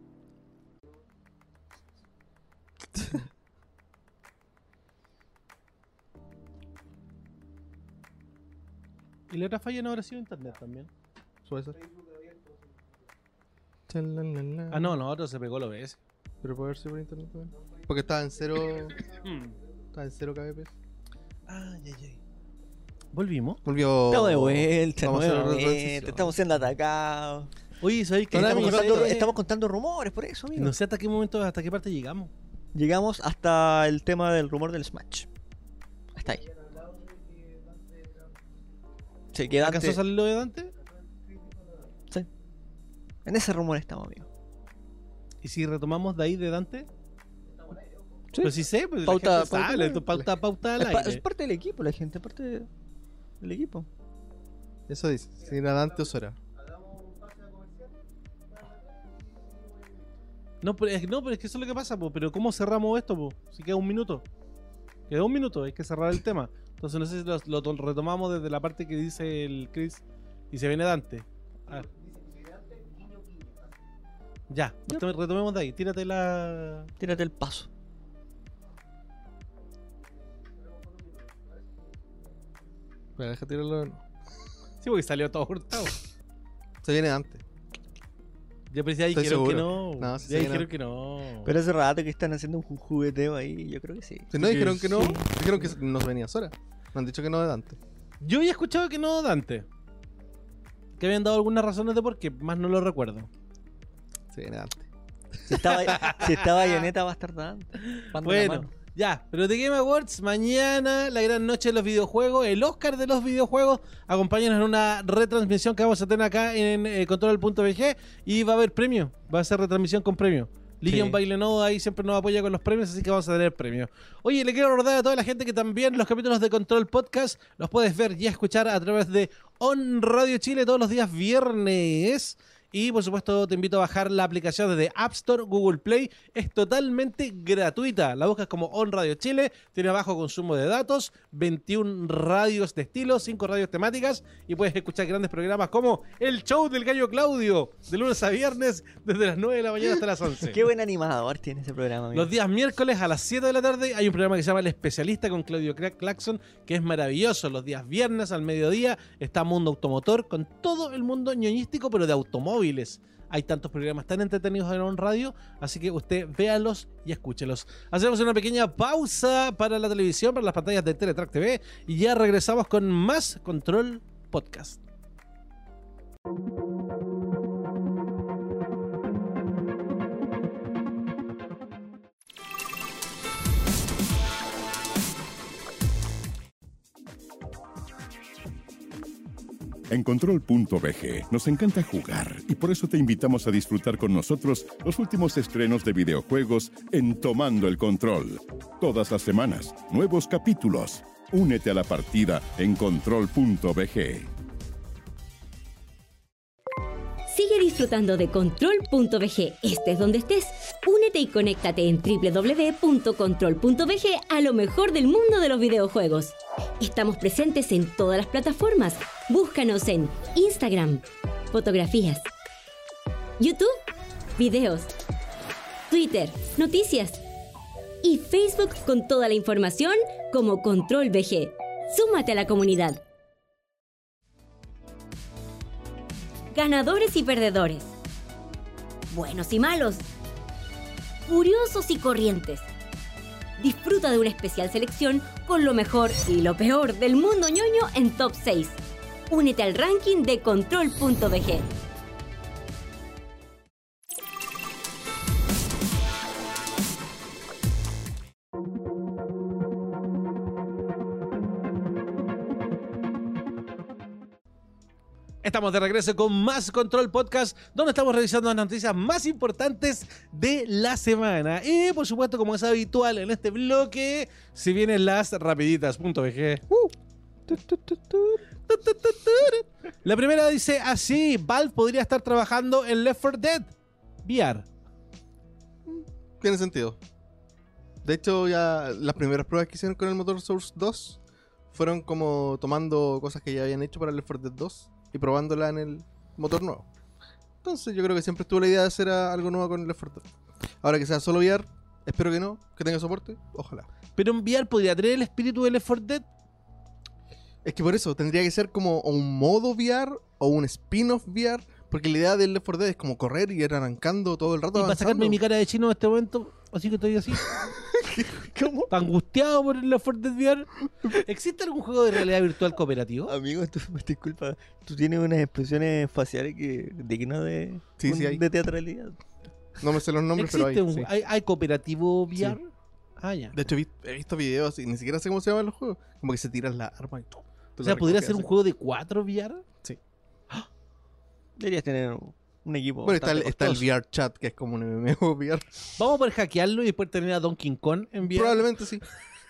A: Y la otra falla no habrá sido internet también.
B: Puede ser. Chalalala.
A: Ah, no, no, otro se pegó lo ves.
B: Pero puede haber sido por internet también. Porque estaba en cero. Estaba en cero kbps.
A: Ay, ay, ay. Volvimos.
B: Volvió.
C: Estamos de vuelta,
B: Vamos a hacer la
C: nuevamente,
B: transición.
C: estamos siendo atacados.
A: Oye, ¿sabéis que
B: Konami,
C: Estamos
A: estamos
C: contando,
A: hablando-
C: estamos contando rumores, por eso, amigo.
A: No sé hasta qué momento, hasta qué parte llegamos.
C: Llegamos hasta el tema del rumor del Smash. Hasta ahí. Sí, que Dante-
A: ¿Acaso salió lo de Dante?
C: sí. En ese rumor estamos, amigo.
A: ¿Y si retomamos de ahí de Dante?
C: Sí.
A: Pues sí sé, pues
C: Pauta-
A: la gente
C: pauta-
A: sabe, esto pauta, pauta al
C: Es, pa-
A: aire.
C: es parte del equipo, la gente, parte de- del equipo.
B: Eso dice. Si era Dante o Sora.
A: No, pero es, no, pero es que eso es lo que pasa, po. Pero ¿cómo cerramos esto, po? Si queda un minuto. Queda un minuto, hay que cerrar el tema. Entonces no sé si lo, lo to- retomamos desde la parte que dice el Chris y se viene Dante. A ver. Ya, retome- retomemos de ahí. Tírate la...
C: Tírate el paso.
B: Pero deja tirarlo.
A: Sí, porque salió todo hurtado.
B: Se viene Dante.
A: Ya pensé, ahí
B: Estoy
A: dijeron que
B: seguro.
A: no.
B: No, sí se
A: ya
B: viene
A: dijeron que no.
C: Pero hace rato que están haciendo un ju- jugueteo ahí, yo creo que sí.
B: Si no
A: que
B: dijeron que no,
A: sí.
B: dijeron que nos venía Sora. No han dicho que no de Dante.
A: Yo había escuchado que no Dante. Que habían dado algunas razones de por qué, más no lo recuerdo.
B: Se viene Dante.
C: Si estaba, si está Bayonetta va a estar Dante. Pando la
A: Bueno,
C: mano.
A: ya, pero The Game Awards, mañana, la gran noche de los videojuegos, el Oscar de los videojuegos. Acompáñanos en una retransmisión que vamos a tener acá en eh, control punto b g y va a haber premio. Va a ser retransmisión con premio. Legion
C: Sí.
A: Baileno ahí siempre nos apoya con los premios, así que vamos a tener premios. Oye, le quiero recordar a toda la gente que también los capítulos de Control Podcast los puedes ver y escuchar a través de On Radio Chile todos los días viernes. Y por supuesto te invito a bajar la aplicación desde App Store, Google Play. Es totalmente gratuita. La buscas como On Radio Chile. Tiene bajo consumo de datos, veintiún radios de estilo, cinco radios temáticas. Y puedes escuchar grandes programas como El Show del Gallo Claudio, de lunes a viernes, desde las nueve de la mañana hasta las once.
C: Qué buen animador tiene ese programa, amigo.
A: Los días miércoles a las siete de la tarde hay un programa que se llama El Especialista con Claudio Crack Claxon, que es maravilloso. Los días viernes al mediodía está Mundo Automotor con todo el mundo ñoñístico, pero de automóviles. Hay tantos programas tan entretenidos en On Radio, así que usted véalos y escúchelos. Hacemos una pequeña pausa para la televisión, para las pantallas de Teletrack T V, y ya regresamos con más Control Podcast.
D: En Control punto b g nos encanta jugar y por eso te invitamos a disfrutar con nosotros los últimos estrenos de videojuegos en Tomando el Control. Todas las semanas, nuevos capítulos. Únete a la partida en Control punto b g.
E: Sigue disfrutando de Control punto b g, estés donde estés. Únete y conéctate en doble u doble u doble u punto control punto b g a lo mejor del mundo de los videojuegos. Estamos presentes en todas las plataformas. Búscanos en Instagram, fotografías, YouTube, videos, Twitter, noticias y Facebook con toda la información como Control B G. Súmate a la comunidad. Ganadores y perdedores. Buenos y malos. Curiosos y corrientes. Disfruta de una especial selección con lo mejor y lo peor del mundo ñoño en Top seis. Únete al ranking de Control punto b g.
A: Estamos de regreso con más Control Podcast, donde estamos revisando las noticias más importantes de la semana. Y por supuesto, como es habitual en este bloque, si vienen las rapiditas punto b g. Uh. La primera dice así: Valve podría estar trabajando en Left four Dead V R.
B: Tiene sentido. De hecho, ya las primeras pruebas que hicieron con el motor Source dos fueron como tomando cosas que ya habían hecho para Left four Dead dos y probándola en el motor nuevo. Entonces yo creo que siempre estuvo la idea de hacer algo nuevo con Left four Dead. Ahora que sea solo V R, espero que no, que tenga soporte, ojalá.
A: Pero en V R podría tener el espíritu de Left four Dead.
B: Es que por eso tendría que ser como un modo V R o un spin-off V R, porque la idea del Left four Dead es como correr y ir arrancando todo el rato.
A: Y para
B: avanzando.
A: sacarme mi cara de chino en este momento, así que estoy así.
B: ¿Cómo?
A: Angustiado por el Left four Dead V R. ¿Existe algún juego de realidad virtual cooperativo?
C: Amigo, tú, disculpa, tú tienes unas expresiones faciales que dignas de,
B: Sí,
C: un-
B: sí hay.
C: de teatralidad.
B: No me sé los nombres, pero hay.
A: ¿Existe un,
B: Sí.
A: hay, hay cooperativo V R?
B: Sí.
A: Ah, ya.
B: De hecho, he visto, he visto videos y ni siquiera sé cómo se llaman los juegos. Como que se tiran las armas y todo.
A: O sea, ¿podría ser un juego de cuatro V R?
C: Deberías tener un equipo.
B: Bueno, está el,
C: bastante
B: está el
C: costoso.
B: V R chat, que es como un M M O V R.
A: Vamos a poder hackearlo y después tener a Donkey Kong en V R.
B: Probablemente sí.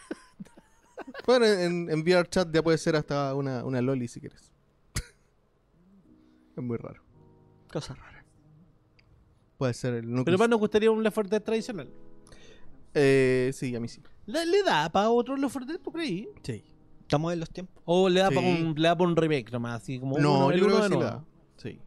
B: Bueno, en, en V R chat ya puede ser hasta una, una loli si quieres. Es muy raro.
C: Cosa rara.
B: Puede ser el núcleo.
A: Pero más nos gustaría un Left four Dead tradicional.
B: Eh, sí, a mí sí.
A: ¿Le, le da para otro Left four Dead, tú creí?
B: Sí.
C: Estamos en los tiempos.
A: ¿O le da
B: Sí.
A: para un, le da pa' un remake nomás? Así como
B: No,
A: uno, el
B: yo creo
A: uno
B: que
A: de
B: sí
A: nuevo.
B: la da. Sí.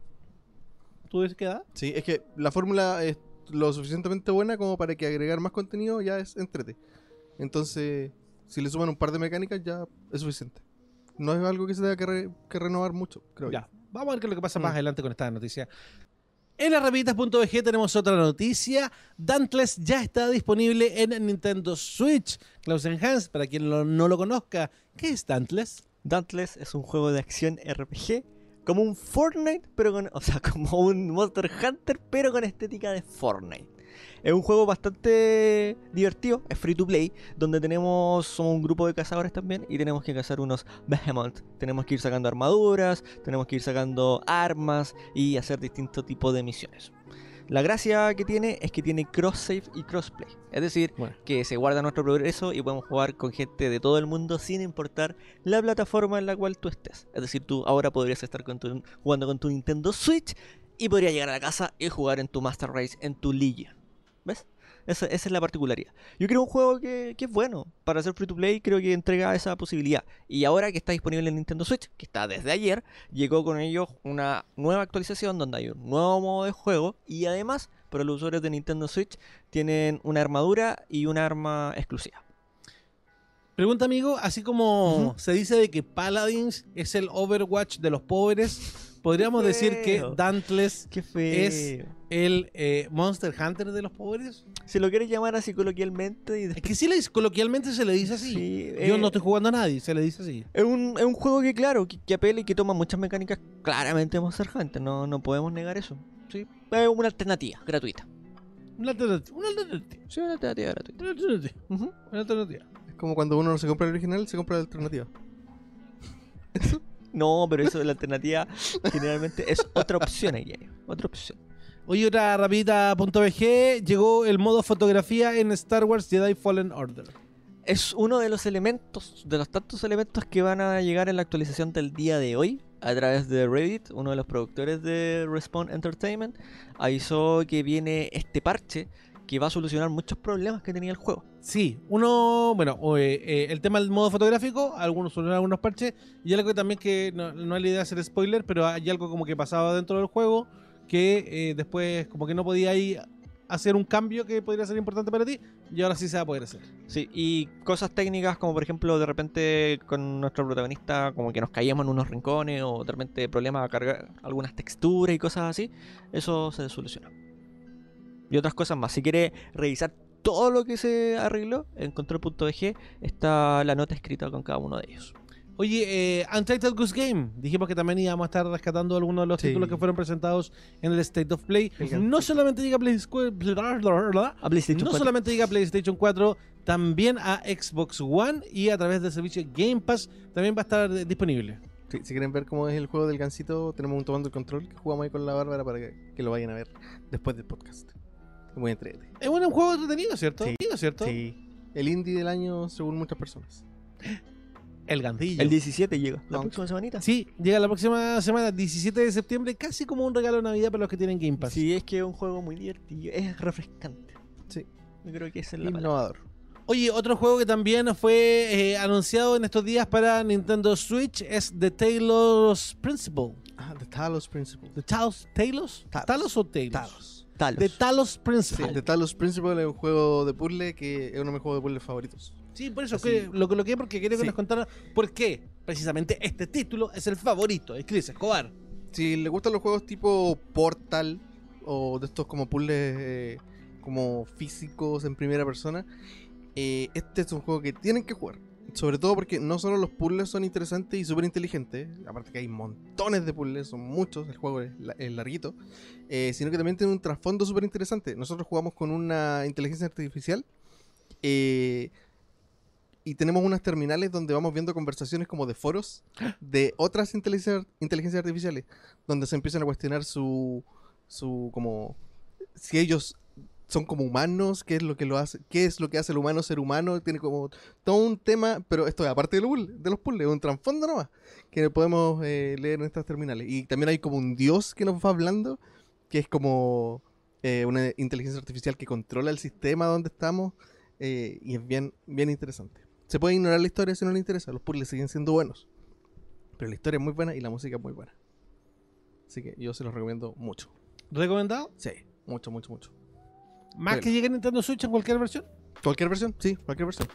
A: ¿Tú dices que da?
B: Sí, es que la fórmula es lo suficientemente buena como para que agregar más contenido ya es entrete. Entonces, si le suman un par de mecánicas ya es suficiente. No es algo que se tenga que, re- que renovar mucho, creo
A: Ya. Vamos a ver qué es lo que pasa
B: Mm.
A: más adelante con esta noticia. En las rapiditas punto b g tenemos otra noticia. Dauntless ya está disponible en Nintendo Switch. Klaus Enhance, para quien lo- no lo conozca, ¿qué es Dauntless?
C: Dauntless es un juego de acción R P G como un Fortnite, pero con, o sea, como un Monster Hunter, pero con estética de Fortnite. Es un juego bastante divertido, es free to play, donde tenemos, somos un grupo de cazadores también y tenemos que cazar unos behemoth. Tenemos que ir sacando armaduras, tenemos que ir sacando armas y hacer distintos tipos de misiones. La gracia que tiene es que tiene cross-save y crossplay. Es decir,
A: Bueno.
C: que se guarda nuestro progreso y podemos jugar con gente de todo el mundo sin importar la plataforma en la cual tú estés. Es decir, tú ahora podrías estar con tu- jugando con tu Nintendo Switch y podrías llegar a la casa y jugar en tu Master Race, en tu Legion. ¿Ves? Esa, esa es la particularidad. Yo creo un juego que, que es bueno. Para ser free to play creo que entrega esa posibilidad. Y ahora que está disponible en Nintendo Switch, que está desde ayer, llegó con ellos una nueva actualización donde hay un nuevo modo de juego. Y además, para los usuarios de Nintendo Switch, tienen una armadura y un arma exclusiva.
A: Pregunta, amigo, así como
C: Ujú.
A: se dice de que Paladins es el Overwatch de los pobres, podríamos
C: Qué
A: decir que
C: feo.
A: Dauntless
C: Qué feo.
A: es el eh, Monster Hunter de los pobres.
C: Si lo quieres llamar así coloquialmente. Y
A: Es que sí, le, coloquialmente se le dice así.
C: Sí,
A: Yo
C: eh,
A: no estoy jugando a nadie, se le dice así.
C: Es un, es un juego que, claro, que, que apela y que toma muchas mecánicas claramente de Monster Hunter. No, no podemos negar eso. Sí, es una alternativa gratuita.
A: Una alternativa. Una alternativa.
C: Sí, una alternativa gratuita.
A: Una alternativa.
C: Ujú.
A: Una alternativa.
B: Es como cuando uno no se compra el original, se compra la alternativa. ¿Eso?
C: No, pero eso de la alternativa generalmente es otra opción ahí, otra opción.
A: Oye, otra rapidita.bg, llegó el modo fotografía en Star Wars Jedi Fallen Order.
C: Es uno de los elementos, de los tantos elementos que van a llegar en la actualización del día de hoy a través de Reddit. Uno de los productores de Respawn Entertainment avisó que viene este parche que va a solucionar muchos problemas que tenía el juego.
A: Sí, uno, bueno, eh, eh, el tema del modo fotográfico, algunos solucionan algunos parches, y algo que también que no, no es la idea de hacer spoiler, pero hay algo como que pasaba dentro del juego que eh, después como que no podía ir hacer un cambio que podría ser importante para ti, y ahora sí se va a poder hacer.
C: Sí, y cosas técnicas como por ejemplo de repente con nuestro protagonista como que nos caíamos en unos rincones o de repente problemas a cargar algunas texturas y cosas así, eso se soluciona. Y otras cosas más. Si quiere revisar todo lo que se arregló, en control.bg está la nota escrita con cada uno de ellos.
A: Oye, eh, Untitled Goose Game, dijimos que también íbamos a estar rescatando algunos de los
B: Sí.
A: títulos que fueron presentados en el State of Play.
B: Gigante.
A: No solamente llega a Play-
C: A PlayStation
A: no
C: cuatro.
A: solamente llega a PlayStation cuatro, también a Xbox One, y a través del servicio Game Pass también va a estar eh, disponible.
B: Sí, si quieren ver cómo es el juego del gansito, tenemos un Tomando el Control que jugamos ahí con la Bárbara para que, que lo vayan a ver después del podcast. Es muy entretenido.
A: Es un, un juego entretenido, ¿cierto?
B: Sí.
A: Entretenido, ¿cierto?
B: Sí. El indie del año según muchas personas.
A: El Gandillo.
C: El diecisiete llega, la
B: Aunque-
C: próxima semanita.
A: Sí, llega la próxima semana, diecisiete de septiembre, casi como un regalo de Navidad para los que tienen Game Pass.
C: Sí, es que es un juego muy divertido, es refrescante.
B: Sí.
C: Yo creo que esa es la palabra.
B: Innovador.
A: Oye, otro juego que también fue eh, anunciado en estos días para Nintendo Switch es The Talos Principle.
B: Ah, The Talos Principle.
A: ¿The Talos? ¿Talos?
B: Talos.
A: ¿Talos o Talos?
B: Talos.
C: Talos.
A: The Talos
B: Sí,
A: Principle.
B: The Talos Principle es un juego de puzzle que es uno de mis juegos de puzzle favoritos.
A: Sí, por eso
B: Así-
A: que lo coloqué porque quería que
B: Sí.
A: nos contaran por qué precisamente este título es el favorito de Chris Escobar.
B: Si les gustan los juegos tipo Portal o de estos como puzzles eh, como físicos en primera persona, eh, este es un juego que tienen que jugar. Sobre todo porque no solo los puzzles son interesantes y súper inteligentes, aparte que hay montones de puzzles, son muchos, el juego es, la- es larguito, eh, sino que también tiene un trasfondo súper interesante. Nosotros jugamos con una inteligencia artificial eh, y tenemos unas terminales donde vamos viendo conversaciones como de foros de otras inteligencias, inteligencias artificiales, donde se empiezan a cuestionar su, su como si ellos son como humanos, qué es lo que lo hace, qué es lo que hace el humano ser humano, tiene como todo un tema, pero esto es aparte de, lo puzzle- de los puzzles, es un trasfondo nomás que podemos eh, leer en estas terminales. Y también hay como un dios que nos va hablando, que es como eh, una inteligencia artificial que controla el sistema donde estamos, eh, y es bien, bien interesante. Se puede ignorar la historia si no le interesa, los puzzles siguen siendo buenos, pero la historia es muy buena y la música es muy buena. Así que yo se los recomiendo mucho.
A: ¿Recomendado?
B: Sí, mucho, mucho, mucho.
A: ¿Más
B: Bueno.
A: que llegue a Nintendo Switch en cualquier versión?
B: ¿Cualquier versión? Sí, cualquier versión.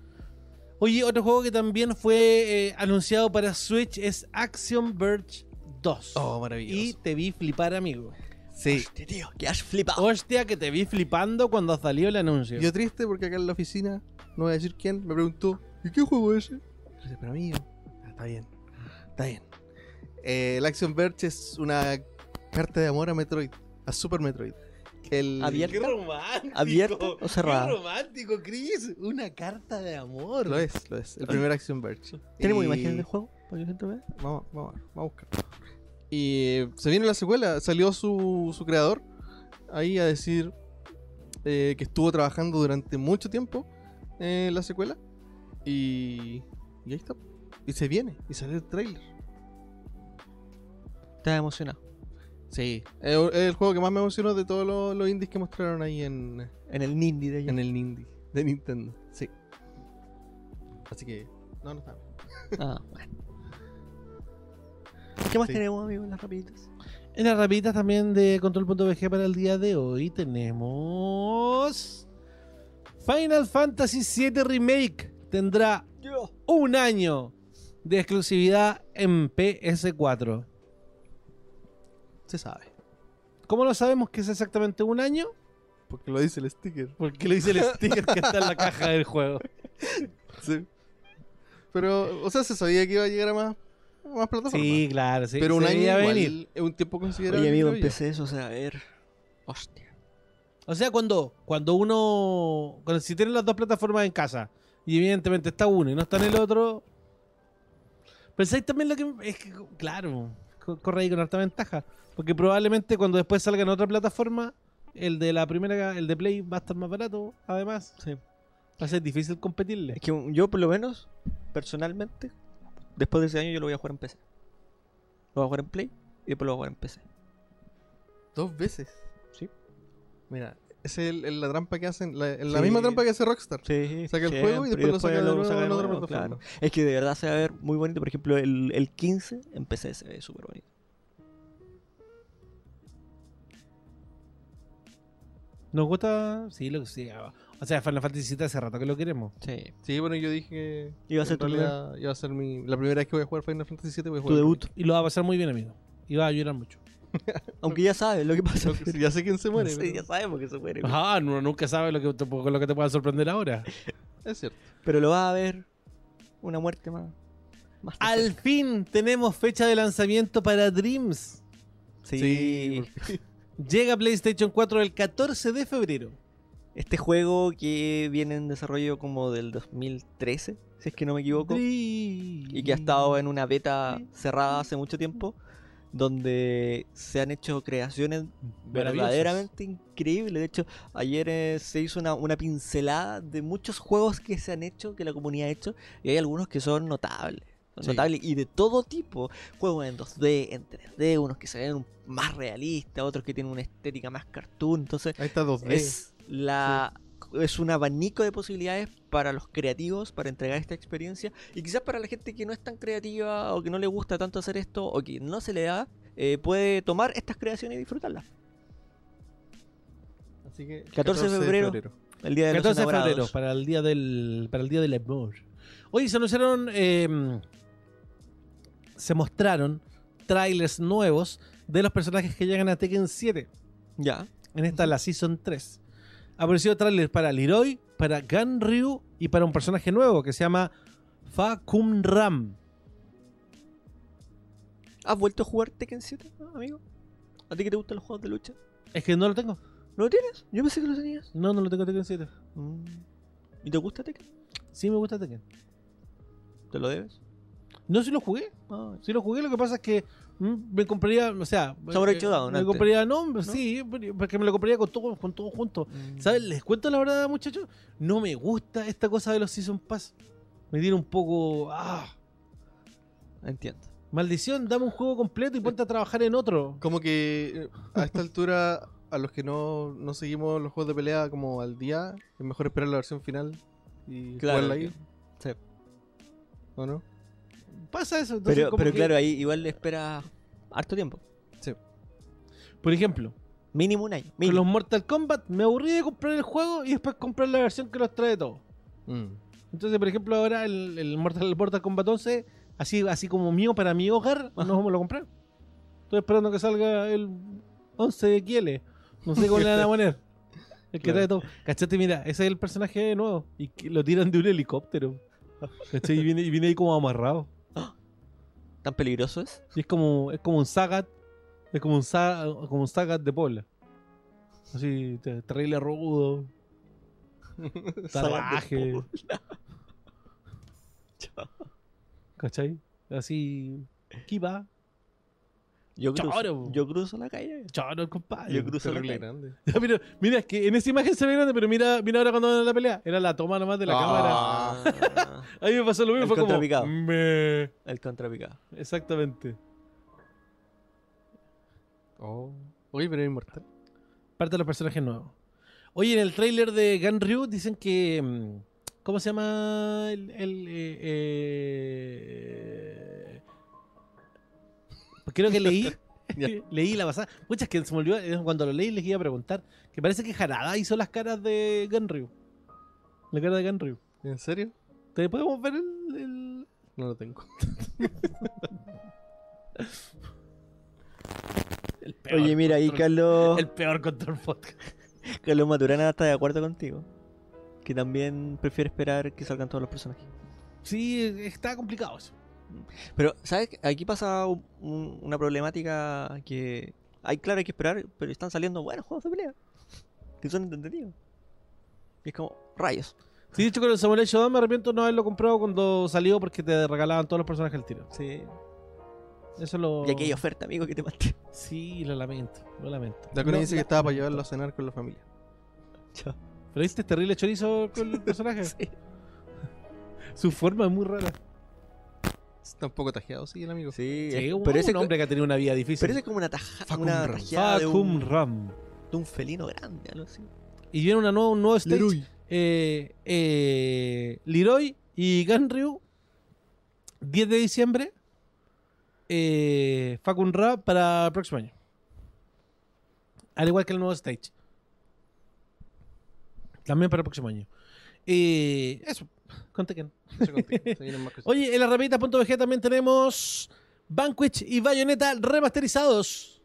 A: Oye, otro juego que también fue eh, anunciado para Switch es Action Verge dos.
B: Oh, maravilloso.
A: Y te vi flipar, amigo.
B: Sí.
C: Hostia, tío, que has flipado.
A: Hostia, que te vi flipando cuando salió el anuncio.
B: Yo triste porque acá en la oficina, no voy a decir quién, me preguntó, ¿y qué juego es ese? Yo dije, pero amigo, ah, está bien, está bien. Eh, el Action Verge es una carta de amor a Metroid, a Super Metroid. El...
C: Abierta.
A: ¡Qué romántico!
C: ¿Abierta o cerrada?
A: ¡Qué romántico, Chris! Una carta de amor.
B: Lo es, lo es, el primer Action Verge.
C: ¿Tenemos
B: Y-
C: imágenes del juego? Para que la gente vea.
B: Vamos, vamos, a ver, vamos a buscar. Y eh, se viene la secuela, salió su, su creador ahí a decir eh, que estuvo trabajando durante mucho tiempo en la secuela. Y, y ahí está. Y se viene, y sale el trailer.
C: Estás emocionado.
B: Sí, es es el juego que más me emocionó de todos los, los indies que mostraron ahí en,
C: En el Nindy de ellos.
B: en el Indie de Nintendo. Sí. Así que, no, no está.
C: Ah, bueno. ¿Qué más
B: Sí.
C: tenemos, amigos, en las rapiditas?
A: En las rapiditas también de Control.bg para el día de hoy tenemos Final Fantasy siete Remake. Tendrá un año de exclusividad en P S cuatro.
B: Se sabe.
A: ¿Cómo lo sabemos que es exactamente un año?
B: Porque lo dice el sticker.
A: Porque lo dice el sticker que está en la caja del juego.
B: Sí. Pero, o sea, se sabía que iba a llegar a más, más plataformas.
A: Sí, claro, sí.
B: Pero un
A: se
B: año
A: veía
B: igual
A: venir.
B: es un tiempo considerable.
C: Oye, amigo,
B: creo yo.
C: empecé eso, o sea, a ver. Hostia.
A: O sea, cuando, cuando uno. Cuando, si tienen las dos plataformas en casa y evidentemente está uno y no está en el otro. Pensáis también lo que. Es que, claro, co- corre ahí con harta ventaja. Porque probablemente cuando después salga en otra plataforma, el de la primera, el de Play va a estar más barato, además.
C: Sí.
A: Va a ser difícil competirle.
C: Es que un- yo, por lo menos, personalmente, después de ese año yo lo voy a jugar en P C. Lo voy a jugar en Play y después lo voy a jugar en P C.
B: Dos veces.
C: Sí.
B: Mira, esa es el- el- la trampa que hacen, la, la
C: Sí.
B: misma trampa que hace Rockstar.
C: Sí,
B: Saca el juego y después lo saca de nuevo en otra plataforma.
C: claro. Es que de verdad se va a ver muy bonito. Por ejemplo, el, el quince en P C se ve súper bonito.
A: ¿Nos gusta? Sí, lo que sí. O sea, Final Fantasy siete hace rato que lo queremos.
C: Sí.
B: Sí, bueno, yo dije que
C: Iba a ser
B: en
C: tu
B: realidad iba a ser mi, la primera vez que voy a jugar Final Fantasy siete. Voy a
C: Tu
B: jugar
C: debut.
A: Y lo va a pasar muy bien, amigo. Y va a llorar mucho.
C: Aunque ya sabes lo que pasa.
B: No, que sí, ya sé quién se muere.
C: Sí,
B: pero-
C: ya sabemos que se muere.
A: Ajá, no, nunca sabes lo que te, con lo que te pueda sorprender ahora.
B: Es cierto.
C: Pero lo va a ver una muerte más. más de
A: Al
C: cerca.
A: fin tenemos fecha de lanzamiento para Dreams.
C: Sí.
A: Llega a PlayStation cuatro el catorce de febrero.
C: Este juego que viene en desarrollo como del dos mil trece, si es que no me equivoco. Y que ha estado en una beta cerrada hace mucho tiempo, donde se han hecho creaciones verdaderamente increíbles. De hecho, ayer eh, se hizo una, una pincelada de muchos juegos que se han hecho, que la comunidad ha hecho, y hay algunos que son notables. Son
B: Sí.
C: notables y de todo tipo. Juegos en dos D, en tres D, unos que se ven un- más realistas, otros que tienen una estética más cartoon. Entonces,
B: Ahí está dos D.
C: es la es un abanico de posibilidades para los creativos para entregar esta experiencia, y quizás para la gente que no es tan creativa o que no le gusta tanto hacer esto o que no se le da, eh, puede tomar estas creaciones y disfrutarlas.
B: Así que
C: catorce de febrero. El día de los
A: catorce de
C: enamorados.
A: febrero, para el día del para el día del amor. Oye, se anunciaron eh, se mostraron trailers nuevos de los personajes que llegan a Tekken siete.
C: Ya.
A: En esta la Season tres. Apareció trailers para Leroy, para Ganryu y para un personaje nuevo que se llama Fakum Ram.
C: ¿Has vuelto a jugar Tekken siete, amigo? ¿A ti que te gustan los juegos de lucha?
A: Es que no lo tengo.
C: ¿No lo tienes? Yo pensé que lo tenías.
A: No, no lo tengo Tekken siete.
C: Mm. ¿Y te gusta Tekken?
A: Sí me gusta Tekken.
C: ¿Te lo debes?
A: No, sí lo jugué.
C: Ah,
A: Sí lo jugué, lo que pasa es que mm, me compraría, o sea...
C: Samurai
A: eh,
C: Shodown
A: Me
C: antes.
A: compraría, no, sí, porque me lo compraría con todo, con todo junto.
C: mm.
A: ¿Sabes? Les cuento la verdad, muchachos. No me gusta esta cosa de los Season Pass. Me tiene un poco... Ah,
C: Entiendo.
A: maldición, dame un juego completo y ponte a trabajar en otro.
B: Como que eh, a esta altura, a los que no, no seguimos los juegos de pelea como al día, es mejor esperar la versión final y
C: Claro.
B: jugarla ahí,
C: Sí.
B: ¿o no?
A: Pasa eso. entonces
C: Pero,
A: como
C: pero
A: que-
C: claro, ahí igual le espera harto tiempo.
A: Por ejemplo,
C: Mínimo un año.
A: con
C: Mínimo.
A: los Mortal Kombat me aburrí de comprar el juego y después comprar la versión que los trae todo.
B: Mm.
A: Entonces, por ejemplo, ahora el, el Mortal, el Mortal Kombat once, así, así como mío para mi hogar, no me lo compré. Estoy esperando que salga el once de Kiele. No sé cómo le van a poner. El que
B: Claro.
A: trae todo. ¿Cachate? Mira, ese es el personaje nuevo. Y que lo tiran de un helicóptero. ¿Cachai? Y viene, y viene ahí como amarrado.
C: ¿Tan peligroso es?
A: Y es como, es como un Sagat. Es como un, Sa- como un Sagat de Pobla. Así, te- terrible rudo. Salvaje. ¿Cachai? Así. ¿Qué va?
C: Yo cruzo,
A: Choro.
C: yo cruzo la calle.
A: Choro el compadre.
C: Yo cruzo la
B: Terrible
C: calle.
B: grande.
A: Ya, pero, mira, es que en esa imagen se ve grande, pero mira, mira ahora cuando van a la pelea. Era la toma nomás de la
B: Ah.
A: cámara.
C: Ah,
A: A mí me pasó lo mismo,
C: El
A: fue como.
C: contrapicado.
A: Me...
C: el contrapicado.
A: Exactamente.
B: Oh. Oye, pero es inmortal.
A: Parte de los personajes nuevos. Oye, en el tráiler de Ganryu dicen que. mm, ¿Cómo se llama? El. el, eh, eh, creo que leí.
B: Ya.
A: leí la pasada. Muchas que se me olvidó. eh, Cuando lo leí les iba a preguntar. Que parece que Harada hizo las caras de Ganryu. La cara de Ganryu.
B: ¿En serio?
A: ¿Te podemos ver el, el-
B: No lo tengo.
A: el peor
C: Oye, mira, ahí
A: control-
C: Carlos,
A: El peor control podcast.
C: Carlos Maturana está de acuerdo contigo. Que también prefiere esperar que salgan todos los personajes.
A: Sí, está complicado eso.
C: Pero, ¿sabes? Aquí pasa un- un- una problemática que... Hay, claro, hay que esperar, pero están saliendo buenos juegos de pelea. Que son entretenidos. Y es como, rayos.
A: Sí, de hecho con el Samurai Shodown me arrepiento de no haberlo comprado cuando salió porque te regalaban todos los personajes al tiro.
C: Sí.
A: Eso lo...
C: Y aquí hay oferta, amigo, que te maté.
A: Sí, lo lamento, lo lamento.
B: La Connie
A: No,
B: dice que
A: la-
B: estaba para llevarlo a cenar con la familia.
C: Chao.
A: Pero viste terrible chorizo con el personaje.
C: Sí.
A: Su forma es muy rara.
B: Está un poco tajeado, sí, el amigo.
C: Sí,
A: Sí,
C: es-
A: un,
C: parece,
A: un hombre que ha tenido una vida difícil.
C: parece como una, taja,
B: Facum
C: una
B: Ram.
C: tajeada de
A: Facum
C: un,
A: Ram.
C: de un felino grande, algo así.
A: Y viene una nueva, un nuevo stage.
B: Leroy.
A: Eh, eh, Leroy y Ganryu. diez de diciembre. Eh, Facum Ram para el próximo año. Al igual que el nuevo stage. También para el próximo año. Eh, eso, con Tekken.
B: Eso contigo, se vienen más cosas.
A: Oye, en la rapidita punto b g también tenemos Vanquish y Bayonetta remasterizados.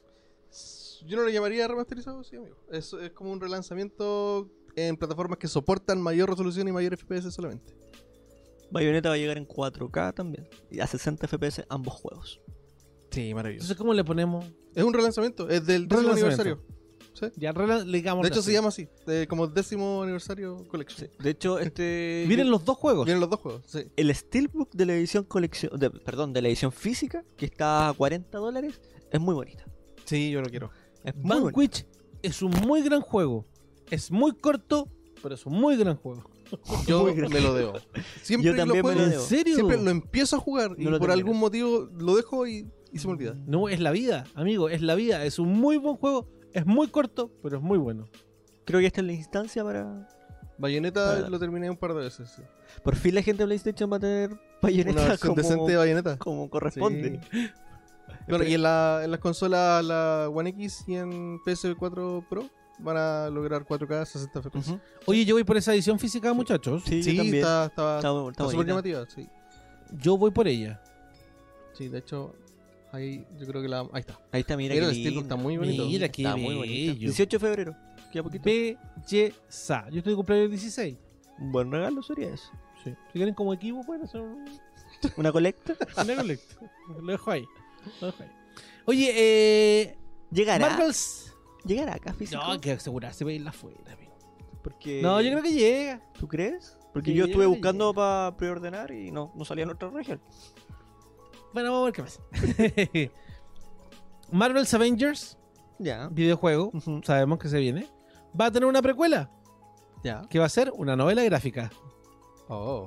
B: Yo no lo llamaría remasterizado, sí, amigo. Es, es como un relanzamiento en plataformas que soportan mayor resolución y mayor F P S solamente.
C: Bayonetta va a llegar en cuatro K también. Y a sesenta F P S ambos juegos.
B: Sí, maravilloso.
A: Entonces, ¿cómo le ponemos?
B: Es un relanzamiento, es del décimo
A: Relanzamiento.
B: aniversario. ¿Sí?
A: Ya rela- le digamos
B: De hecho,
A: así.
B: se llama así, de- como décimo aniversario collection.
C: De hecho, este.
A: Vienen los dos juegos.
B: Vienen los dos juegos, sí.
C: El Steelbook de la edición colección. De, perdón, de la edición física, que está a cuarenta dólares, es muy bonita.
B: Sí, yo lo quiero.
C: Es muy bonita.
A: Vanquish es un muy gran juego. Es muy corto, pero es un muy gran juego.
B: Yo
C: Muy grande.
B: me lo debo. Siempre
C: Yo también
B: lo
C: me
B: juego,
C: lo
A: ¿En
C: debo.
A: serio?
B: siempre lo empiezo a jugar y
C: No lo
B: por
C: termino.
B: algún motivo lo dejo y, y se me olvida.
A: No, es la vida, amigo, es la vida. Es un muy buen juego. Es muy corto, pero es muy bueno.
C: Creo que esta es la instancia para.
B: Bayonetta
C: Para-
B: lo terminé un par de veces. Sí.
C: Por fin la gente de PlayStation va a tener
B: Una
C: Bayonetta
B: versión
C: como,
B: decente de Bayonetta.
C: como corresponde.
B: Sí. Bueno, y en, la, en las consolas, la One X y en P S cuatro Pro van a lograr cuatro K sesenta F P S.
C: Ujú.
A: Oye, yo voy por esa edición física, muchachos.
C: Sí,
B: Sí,
C: yo también.
B: está, está,
C: Está-
B: está,
C: está
B: súper
C: bonita.
B: llamativa. Sí.
A: Yo voy por ella.
B: Sí, de hecho, ahí yo creo que la. Ahí está.
C: Ahí está, mira.
B: Mira,
C: qué
B: el Steelbook
C: lindo.
B: está muy bonito.
A: Mira qué
C: Está muy bonito.
A: bello.
C: dieciocho de febrero. Queda poquito.
A: Belleza. Yo estoy de cumpleaños dieciséis.
C: Un buen regalo sería eso.
A: Sí. Si quieren como equipo, pueden hacer un-
C: Una colecta.
A: una colecta. Lo dejo ahí. Lo dejo ahí. Oye, eh.
C: Llegará.
A: Marvels.
C: Llegará acá físico.
A: No, hay que asegurarse para irla afuera, amigo.
C: Porque...
A: No, yo creo que llega.
C: ¿Tú crees? Porque
A: Sí,
C: yo
A: yo
C: estuve
A: creo que
C: buscando
A: llega.
C: para preordenar y no, no salía en otra región.
A: Bueno, vamos a ver qué pasa. Marvel's Avengers,
C: Ya.
A: videojuego,
C: Ujú.
A: sabemos que se viene. Va a tener una precuela,
C: Ya.
A: que va a ser una novela gráfica.
B: Oh.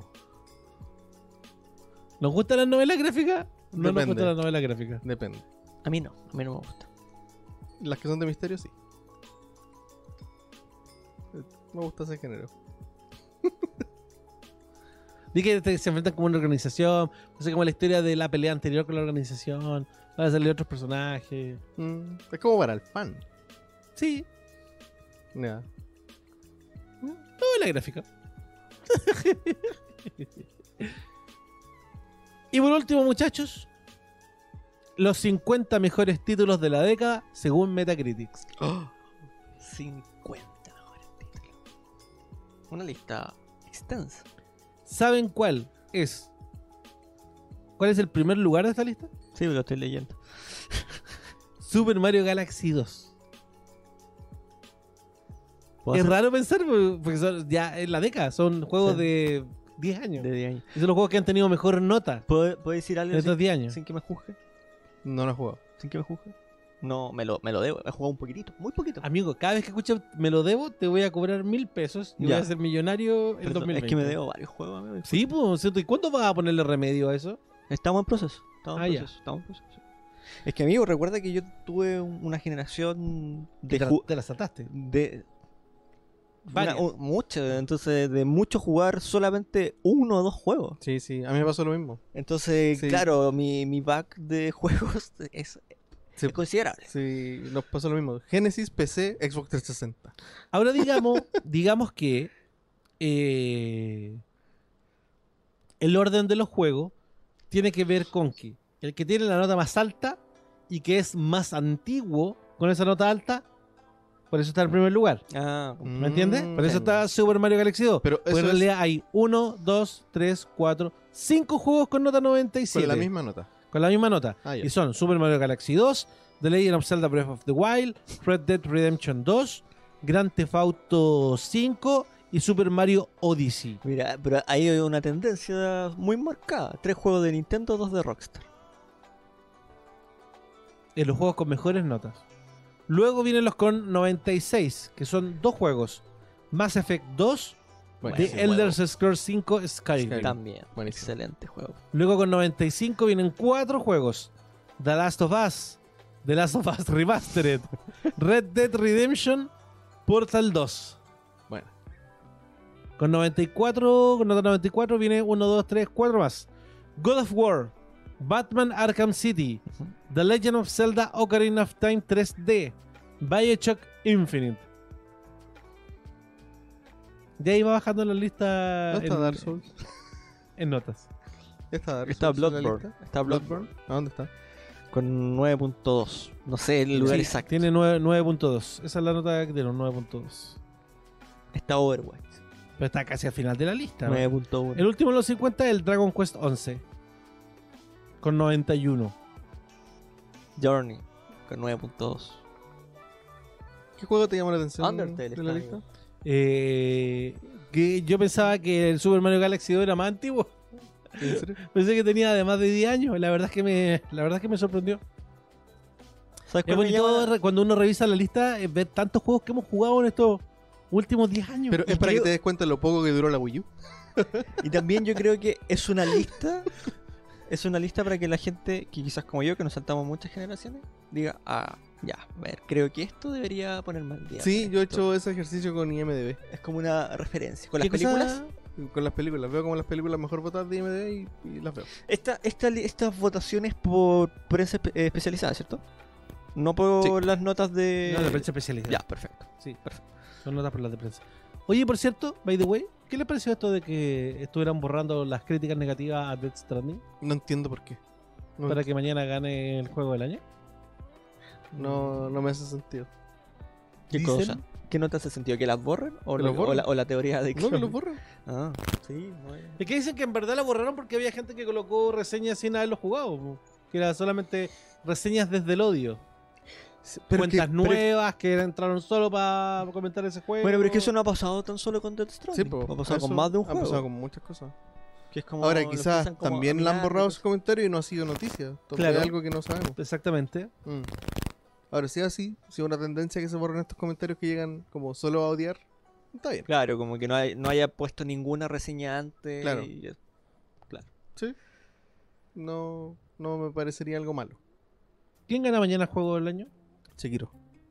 A: ¿Nos gusta la novela gráfica? No nos
B: Depende.
A: gusta la novela gráfica.
B: Depende.
C: A mí no, a mí no me gusta.
B: Las que son de misterio, sí. Eh, Me gusta ese género.
A: Vi que te- se enfrentan como una organización, no sé, como la historia de la pelea anterior con la organización, van a salir otros personajes.
B: Mm, es como para el fan.
A: Sí,
B: Ya.
A: novela gráfica. Y por último, muchachos, los cincuenta mejores títulos de la década según Metacritic.
C: cincuenta mejores títulos. Una lista extensa.
A: ¿Saben cuál es? ¿Cuál es el primer lugar de esta lista?
C: Sí, lo estoy leyendo.
A: Super Mario Galaxy dos.
C: ¿Puedo
A: Es
C: hacer-
A: raro pensar porque porque son ya en la década, son juegos
C: Sí.
A: de diez años.
C: de diez años.
A: Y son los juegos que han tenido mejor nota
C: ¿Puedo, puedo decir algo
A: en estos
C: sin,
A: diez años.
C: sin que me juzgue?
B: No lo he jugado.
C: ¿Sin que me juzgue? No, me lo, me lo debo. He jugado un poquitito, muy poquito.
A: Amigo, cada vez que escuches me lo debo, te voy a cobrar mil pesos y
C: Ya.
A: voy a ser millonario en
C: Perdón,
A: dos mil veinte.
C: es que me debo varios juegos, amigo.
A: Sí, pues, ¿cierto? ¿Y cuándo vas a ponerle remedio a eso?
C: Estamos en proceso. Estamos
A: Ah,
C: en
A: ya.
C: proceso. Estamos en proceso. Es que, amigo, recuerda que yo tuve un- una generación de,
A: te, la-
C: ju-
A: te la saltaste.
C: de
A: Varias.
C: una- un- mucho, entonces de mucho jugar solamente uno o dos juegos.
B: Sí, sí. A mí me pasó lo mismo.
C: Entonces,
B: Sí.
C: claro, mi, mi back de juegos es,
B: Sí.
C: es considerable.
B: Sí, nos pasó lo mismo. Genesis, P C, Xbox trescientos sesenta.
A: Ahora digamos, digamos que eh, el orden de los juegos tiene que ver con que el que tiene la nota más alta y que es más antiguo con esa nota alta, por eso está en primer lugar.
C: Ah,
A: ¿Me entiendes?
B: Mm,
A: Por eso
C: entiendo.
A: está Super Mario Galaxy dos.
B: Pero
A: Porque
B: eso
A: en
B: es-
A: realidad hay uno, dos, tres, cuatro, cinco juegos con nota noventa y
B: Con
A: siete.
B: la misma nota.
A: Con la misma nota.
B: Ah, ya.
A: Y son Super Mario Galaxy dos, The Legend of Zelda Breath of the Wild, Red Dead Redemption dos, Grand Theft Auto cinco y y Super Mario Odyssey.
C: Mira, pero hay una tendencia muy marcada. Tres juegos de Nintendo, dos de Rockstar.
A: En los juegos con mejores notas. Luego vienen los con noventa y seis, que son dos juegos. Mass Effect dos
B: Bueno,
A: de
C: ese
A: Elder
C: juego.
A: Scrolls cinco Skyrim.
B: Skyrim.
C: También.
B: Buenísimo.
C: Excelente juego.
A: Luego con noventa y cinco vienen cuatro juegos. The Last of Us, The Last of Us Remastered, Red Dead Redemption, Portal dos.
B: Bueno,
A: Con noventa y cuatro, con nota noventa y cuatro viene uno, dos, tres, cuatro más. God of War, Batman Arkham City, The Legend of Zelda Ocarina of Time tres D, BioShock Infinite. De ahí va bajando la lista
B: ¿dónde está
A: en,
B: Dark Souls?
A: en notas.
B: ¿Está Dark
C: Está
B: Souls en la
C: Bloodborne.
B: lista?
C: Está Bloodborne.
B: ¿A dónde está?
C: Con nueve punto dos. No sé el lugar
A: Sí,
C: exacto.
A: tiene nueve punto dos. Esa es la nota que tiene, nueve punto dos.
C: Está Overwatch.
A: Pero está casi al final de la lista, ¿no?
C: nueve punto uno.
A: El último en los cincuenta es el Dragon Quest once. Con noventa y uno.
C: Journey. Con nueve punto dos.
B: ¿Qué juego te llama la atención
C: Undertale
B: de la
C: está
B: lista?
C: ahí.
A: Eh, que yo pensaba que el Super Mario Galaxy dos era más antiguo.
B: ¿En serio?
A: Pensé que tenía de más de diez años. La verdad es que me, la verdad es que me sorprendió.
C: ¿Sabes
A: Es
C: cuál me
A: bonito
C: llama?
A: re- cuando uno revisa la lista, eh, ver tantos juegos que hemos jugado en estos últimos diez años.
B: Pero
C: Y
B: es para
C: creo-
B: que te des cuenta de lo poco que duró la Wii U.
C: Y también yo creo que es una lista. Es una lista para que la gente, que quizás como yo, que nos saltamos muchas generaciones, diga, ah, ya, a ver, creo que esto debería ponerme al día.
B: Sí, yo he
C: Esto
B: hecho ese ejercicio con I M D B.
C: Es como una referencia. Con las
A: ¿Qué cosa?
C: películas,
B: Con las películas. Veo como las películas mejor votadas de I M D B y, y las veo.
C: esta, esta, li- estas votaciones por prensa espe- eh, especializada, ¿cierto? No por las notas de...
A: No, de prensa especializada.
C: Ya, perfecto.
A: Sí, perfecto. Son notas por las de prensa. Oye, por cierto, by the way, ¿qué les pareció esto de que estuvieran borrando las críticas negativas a Death Stranding
B: No entiendo por qué. No,
A: para que mañana gane el juego del año?
B: no, no me hace sentido.
C: ¿Qué
A: Dicen-
C: cosa? ¿Qué no te hace sentido? ¿Que las borren? ¿O,
B: Que
C: lo-
B: las borren.
C: o la, o la teoría de que...
B: No, que lo borran.
C: Ah, sí, bueno.
A: Es que dicen que en verdad la borraron porque había gente que colocó reseñas sin haberlo jugado. po. Que era solamente reseñas desde el odio.
B: Pero es que-
A: Cuentas
B: pero es-
A: nuevas que entraron solo para comentar ese juego.
C: Bueno, pero es que eso no ha pasado tan solo con Death
B: Sí,
C: Stranding.
B: po,
C: ha pasado
B: eso
C: con más de un
B: Ha
C: juego.
B: pasado con muchas cosas.
C: Que es como
B: Ahora,
C: lo
B: quizás
C: empiezan como a
B: también le han
C: mirar,
B: borrado
C: y
B: sus comentarios y no ha sido noticia. Entonces
A: Claro.
B: es algo que no sabemos.
A: Exactamente.
B: Mm. Ahora, si es así, si es una tendencia que se borren estos comentarios que llegan como solo a odiar, está bien.
C: Claro, como que no, hay- no haya puesto ninguna reseña antes.
B: Claro.
C: y-
B: Sí. No, no me parecería algo malo.
A: ¿Quién gana mañana el juego del año?
B: Sekiro.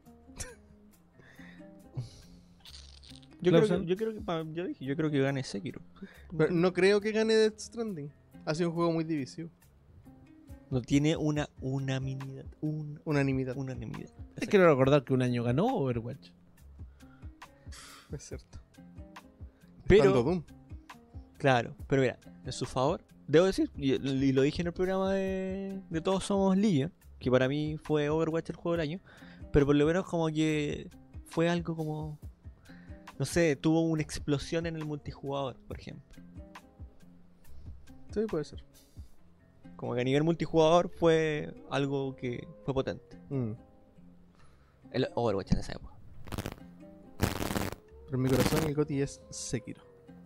C: Yo, creo
A: Clausen.
C: que, yo creo que pa- yo dije, yo creo que gane Sekiro.
B: Pero no creo que gane Death Stranding. Ha sido un juego muy divisivo.
C: No tiene una unanimidad. Un,
B: Unanimidad.
C: unanimidad.
A: Es quiero recordar que un año ganó Overwatch.
B: Es cierto.
C: Pero,
B: Estando Doom.
C: claro, pero mira, en su favor, debo decir, y, y lo dije en el programa de, de Todos Somos Liga, que para mí fue Overwatch el juego del año, pero por lo menos como que fue algo como, no sé, tuvo una explosión en el multijugador, por ejemplo.
B: Sí, puede ser.
C: Como que a nivel multijugador fue algo que fue potente.
B: Mm.
C: El Overwatch en esa época.
B: Pero en mi corazón el GOTY es Sekiro.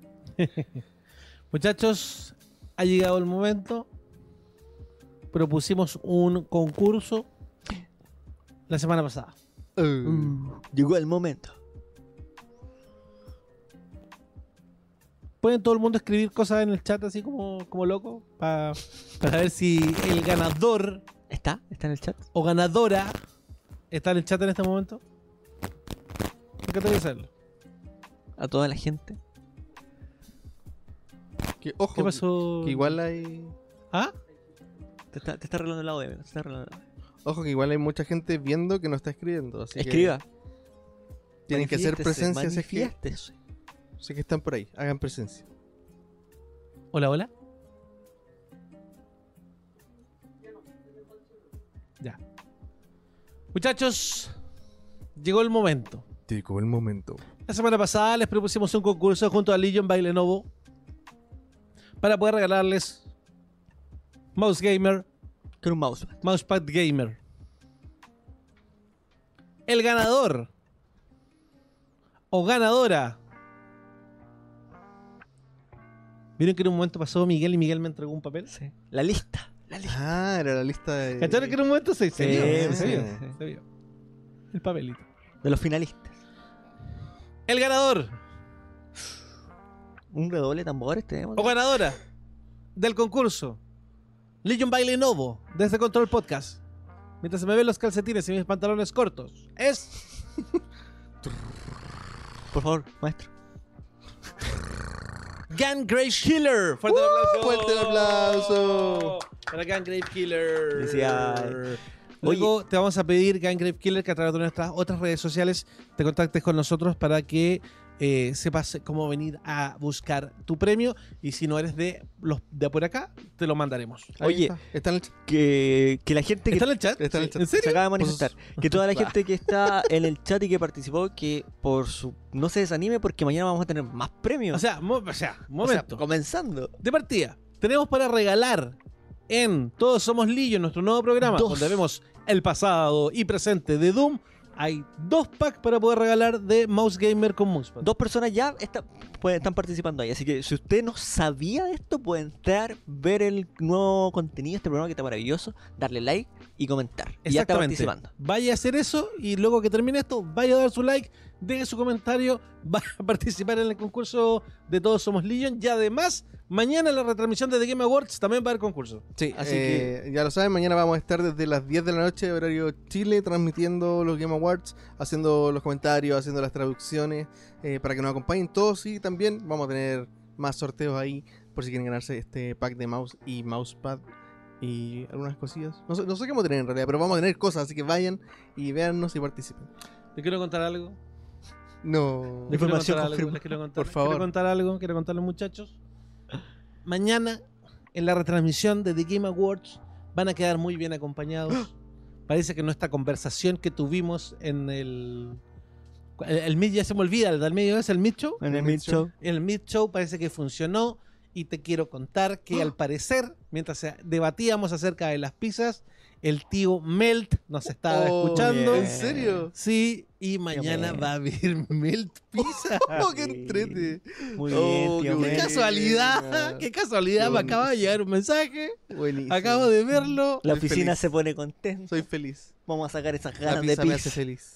A: Muchachos, ha llegado el momento. Propusimos un concurso la semana pasada.
B: Uh.
C: Llegó el momento.
A: ¿Pueden todo el mundo escribir cosas en el chat así como, como loco? Pa- para ver si el ganador
C: ¿Está? ¿Está en el chat?
A: o ganadora está en el chat en este momento. ¿Por qué tengo que hacerlo?
C: A toda la gente.
B: Que, ojo,
A: ¿Qué pasó?
B: que igual hay...
A: ¿Ah?
C: Te está, te está arreglando el audio, amigo, te está arreglando el audio.
B: Ojo que igual hay mucha gente viendo que no está escribiendo. Así
C: Escriba.
B: que tienen que hacer
C: Manifiéstese,
B: presencia si es que,
C: manifiéstese.
B: si es que están por ahí. Hagan presencia.
A: Hola, hola. Ya. Muchachos, llegó el momento.
B: Llegó el momento.
A: La semana pasada les propusimos un concurso junto a Legion by Lenovo para poder regalarles Mouse Gamer,
C: Con un mousepad.
A: Mousepad Gamer. El ganador o ganadora ¿Vieron que en un momento pasó Miguel y Miguel me entregó un papel?
C: Sí. La lista. La lista.
B: Ah, era la lista de...
A: ¿Cacharon que en un momento se, se
C: Sí,
A: vio?
C: sí,
A: Se vio,
C: sí.
A: se vio. El papelito.
C: De los finalistas.
A: El ganador
C: Un redoble de tambores tenemos.
A: o ganadora del concurso Legion by Lenovo desde Control Podcast. Mientras se me ven los calcetines y mis pantalones cortos. Es...
C: Por favor, maestro.
A: Gungrave Killer. Fuerte el aplauso.
B: fuerte el aplauso.
A: Para Gungrave Killer.
C: Felicidades.
A: Luego te vamos a pedir, Gungrave Killer, que a través de nuestras otras redes sociales te contactes con nosotros para que eh, sepas cómo venir a buscar tu premio. Y si no eres de los de por acá, te lo mandaremos.
B: Ahí
C: Oye,
B: está, está en el chat.
C: Que, que la gente que
A: ¿Está en el chat?
B: Está en el chat.
A: ¿En serio?
C: se acaba de manifestar, que toda la
A: Bah.
C: gente que está en el chat y que participó, que por su no se desanime porque mañana vamos a tener más premios.
A: O sea, mo- o sea,
C: O sea,
A: momento.
C: comenzando.
A: De partida, tenemos para regalar en Todos Somos Legion, nuestro nuevo programa,
C: Dos.
A: donde vemos el pasado y presente de Doom. Hay dos packs para poder regalar de Mouse Gamer con Mousepad.
C: Dos personas ya está- pueden- están participando ahí. Así que si usted no sabía de esto, puede entrar, ver el nuevo contenido de este programa que está maravilloso, darle like y comentar. Y ya está participando.
A: Vaya a hacer eso y luego que termine esto, vaya a dar su like, deje su comentario, vaya a participar en el concurso de Todos Somos Legion. Y además, mañana en la retransmisión de The Game Awards también va a haber concurso.
B: Sí,
C: Así
B: eh, ya lo saben, mañana vamos a estar desde las diez de la noche, horario Chile, transmitiendo los Game Awards, haciendo los comentarios, haciendo las traducciones, eh, para que nos acompañen todos. Y también vamos a tener más sorteos ahí, por si quieren ganarse este pack de mouse y mousepad y algunas cosillas. No sé, no sé qué vamos a tener en realidad, pero vamos a tener cosas, así que vayan y véannos y participen.
A: ¿Te quiero contar algo?
B: No.
A: Les quiero
C: Información
A: contar algo,
C: confirma.
A: les quiero contar,
B: Por
A: les
B: favor.
A: Quiero contar algo, quiero contarles, muchachos. Mañana, en la retransmisión de The Game Awards, van a quedar muy bien acompañados. Parece que nuestra conversación que tuvimos en el... El, el Meet, ya se me olvida, el del medio es el Meet Show.
C: En el Mid Show.
A: En el Meet Show parece que funcionó. Y te quiero contar que al parecer, mientras se- debatíamos acerca de las pizzas, el tío Melt nos estaba
B: Oh,
A: escuchando.
C: bien.
B: ¿En serio?
A: Sí, y mañana
C: bien.
A: va a haber Melt Pizza.
B: ¡Oh, qué entrete!
C: Muy
B: Oh,
C: bien,
B: qué
C: tío.
A: ¡Qué
B: buena.
C: Mel.
A: casualidad! ¡Qué casualidad!
B: Qué
A: Me acaba de
B: bonito.
A: llegar un mensaje.
B: Buenísimo.
A: Acabo de verlo.
C: La
B: Soy
C: oficina
B: feliz.
C: se pone contenta.
B: Soy feliz.
C: Vamos a sacar esas
B: La
C: ganas de
B: pizza me hace
C: pizza.
B: feliz.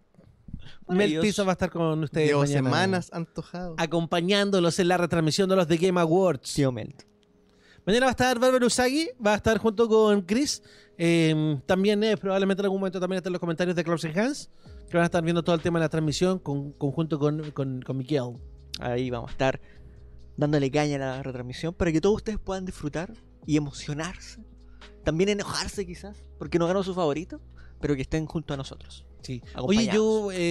A: Melt
C: Maravilloso.
A: Pizza va a estar con ustedes
B: Llevo
A: mañana,
B: semanas antojado.
A: acompañándolos en la retransmisión de los The Game Awards.
C: Tío Melt.
A: Mañana va a estar Bárbara Usagi, va a estar junto con Chris. Eh, también eh, probablemente en algún momento también estén los comentarios de Close Hands, que van a estar viendo todo el tema de la transmisión con, conjunto con, con, con Miguel.
C: Ahí vamos a estar dándole caña a la retransmisión para que todos ustedes puedan disfrutar y emocionarse. También enojarse quizás, porque no ganó su favorito, pero que estén junto a nosotros.
A: Sí. Oye,
C: Acompañados.
A: yo eh,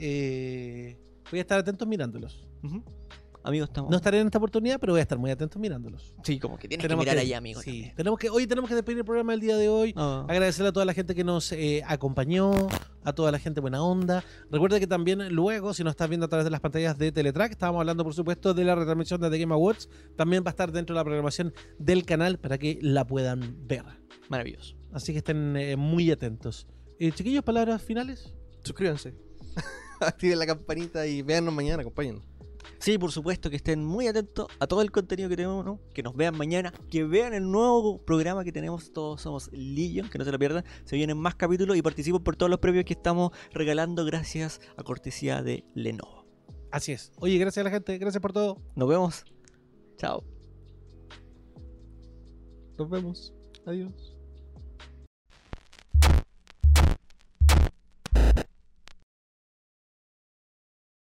A: eh, voy a estar atentos mirándolos.
C: Ujú. Amigos, estamos...
A: No estaré en esta oportunidad, pero voy a estar muy atento mirándolos.
C: Sí, como que tienes que mirar allá, amigos.
A: Sí, tenemos que, hoy tenemos que despedir el programa del día de hoy.
C: Ah.
A: Agradecerle a toda la gente que nos eh, acompañó, a toda la gente buena onda. Recuerda que también luego, si nos estás viendo a través de las pantallas de Teletrack, estábamos hablando por supuesto de la retransmisión de The Game Awards. También va a estar dentro de la programación del canal para que la puedan ver.
C: Maravilloso.
A: Así que estén eh, muy atentos. Eh, chiquillos, palabras finales.
B: Suscríbanse. Activen la campanita y véannos mañana, acompáñennos.
C: Sí, por supuesto, que estén muy atentos a todo el contenido que tenemos, ¿no? Que nos vean mañana, que vean el nuevo programa que tenemos, Todos Somos Legion, que no se lo pierdan. Se vienen más capítulos y participen por todos los premios que estamos regalando gracias a cortesía de Lenovo.
A: Así es. Oye, gracias a la gente, gracias por todo.
C: Nos vemos. Chao.
B: Nos vemos. Adiós.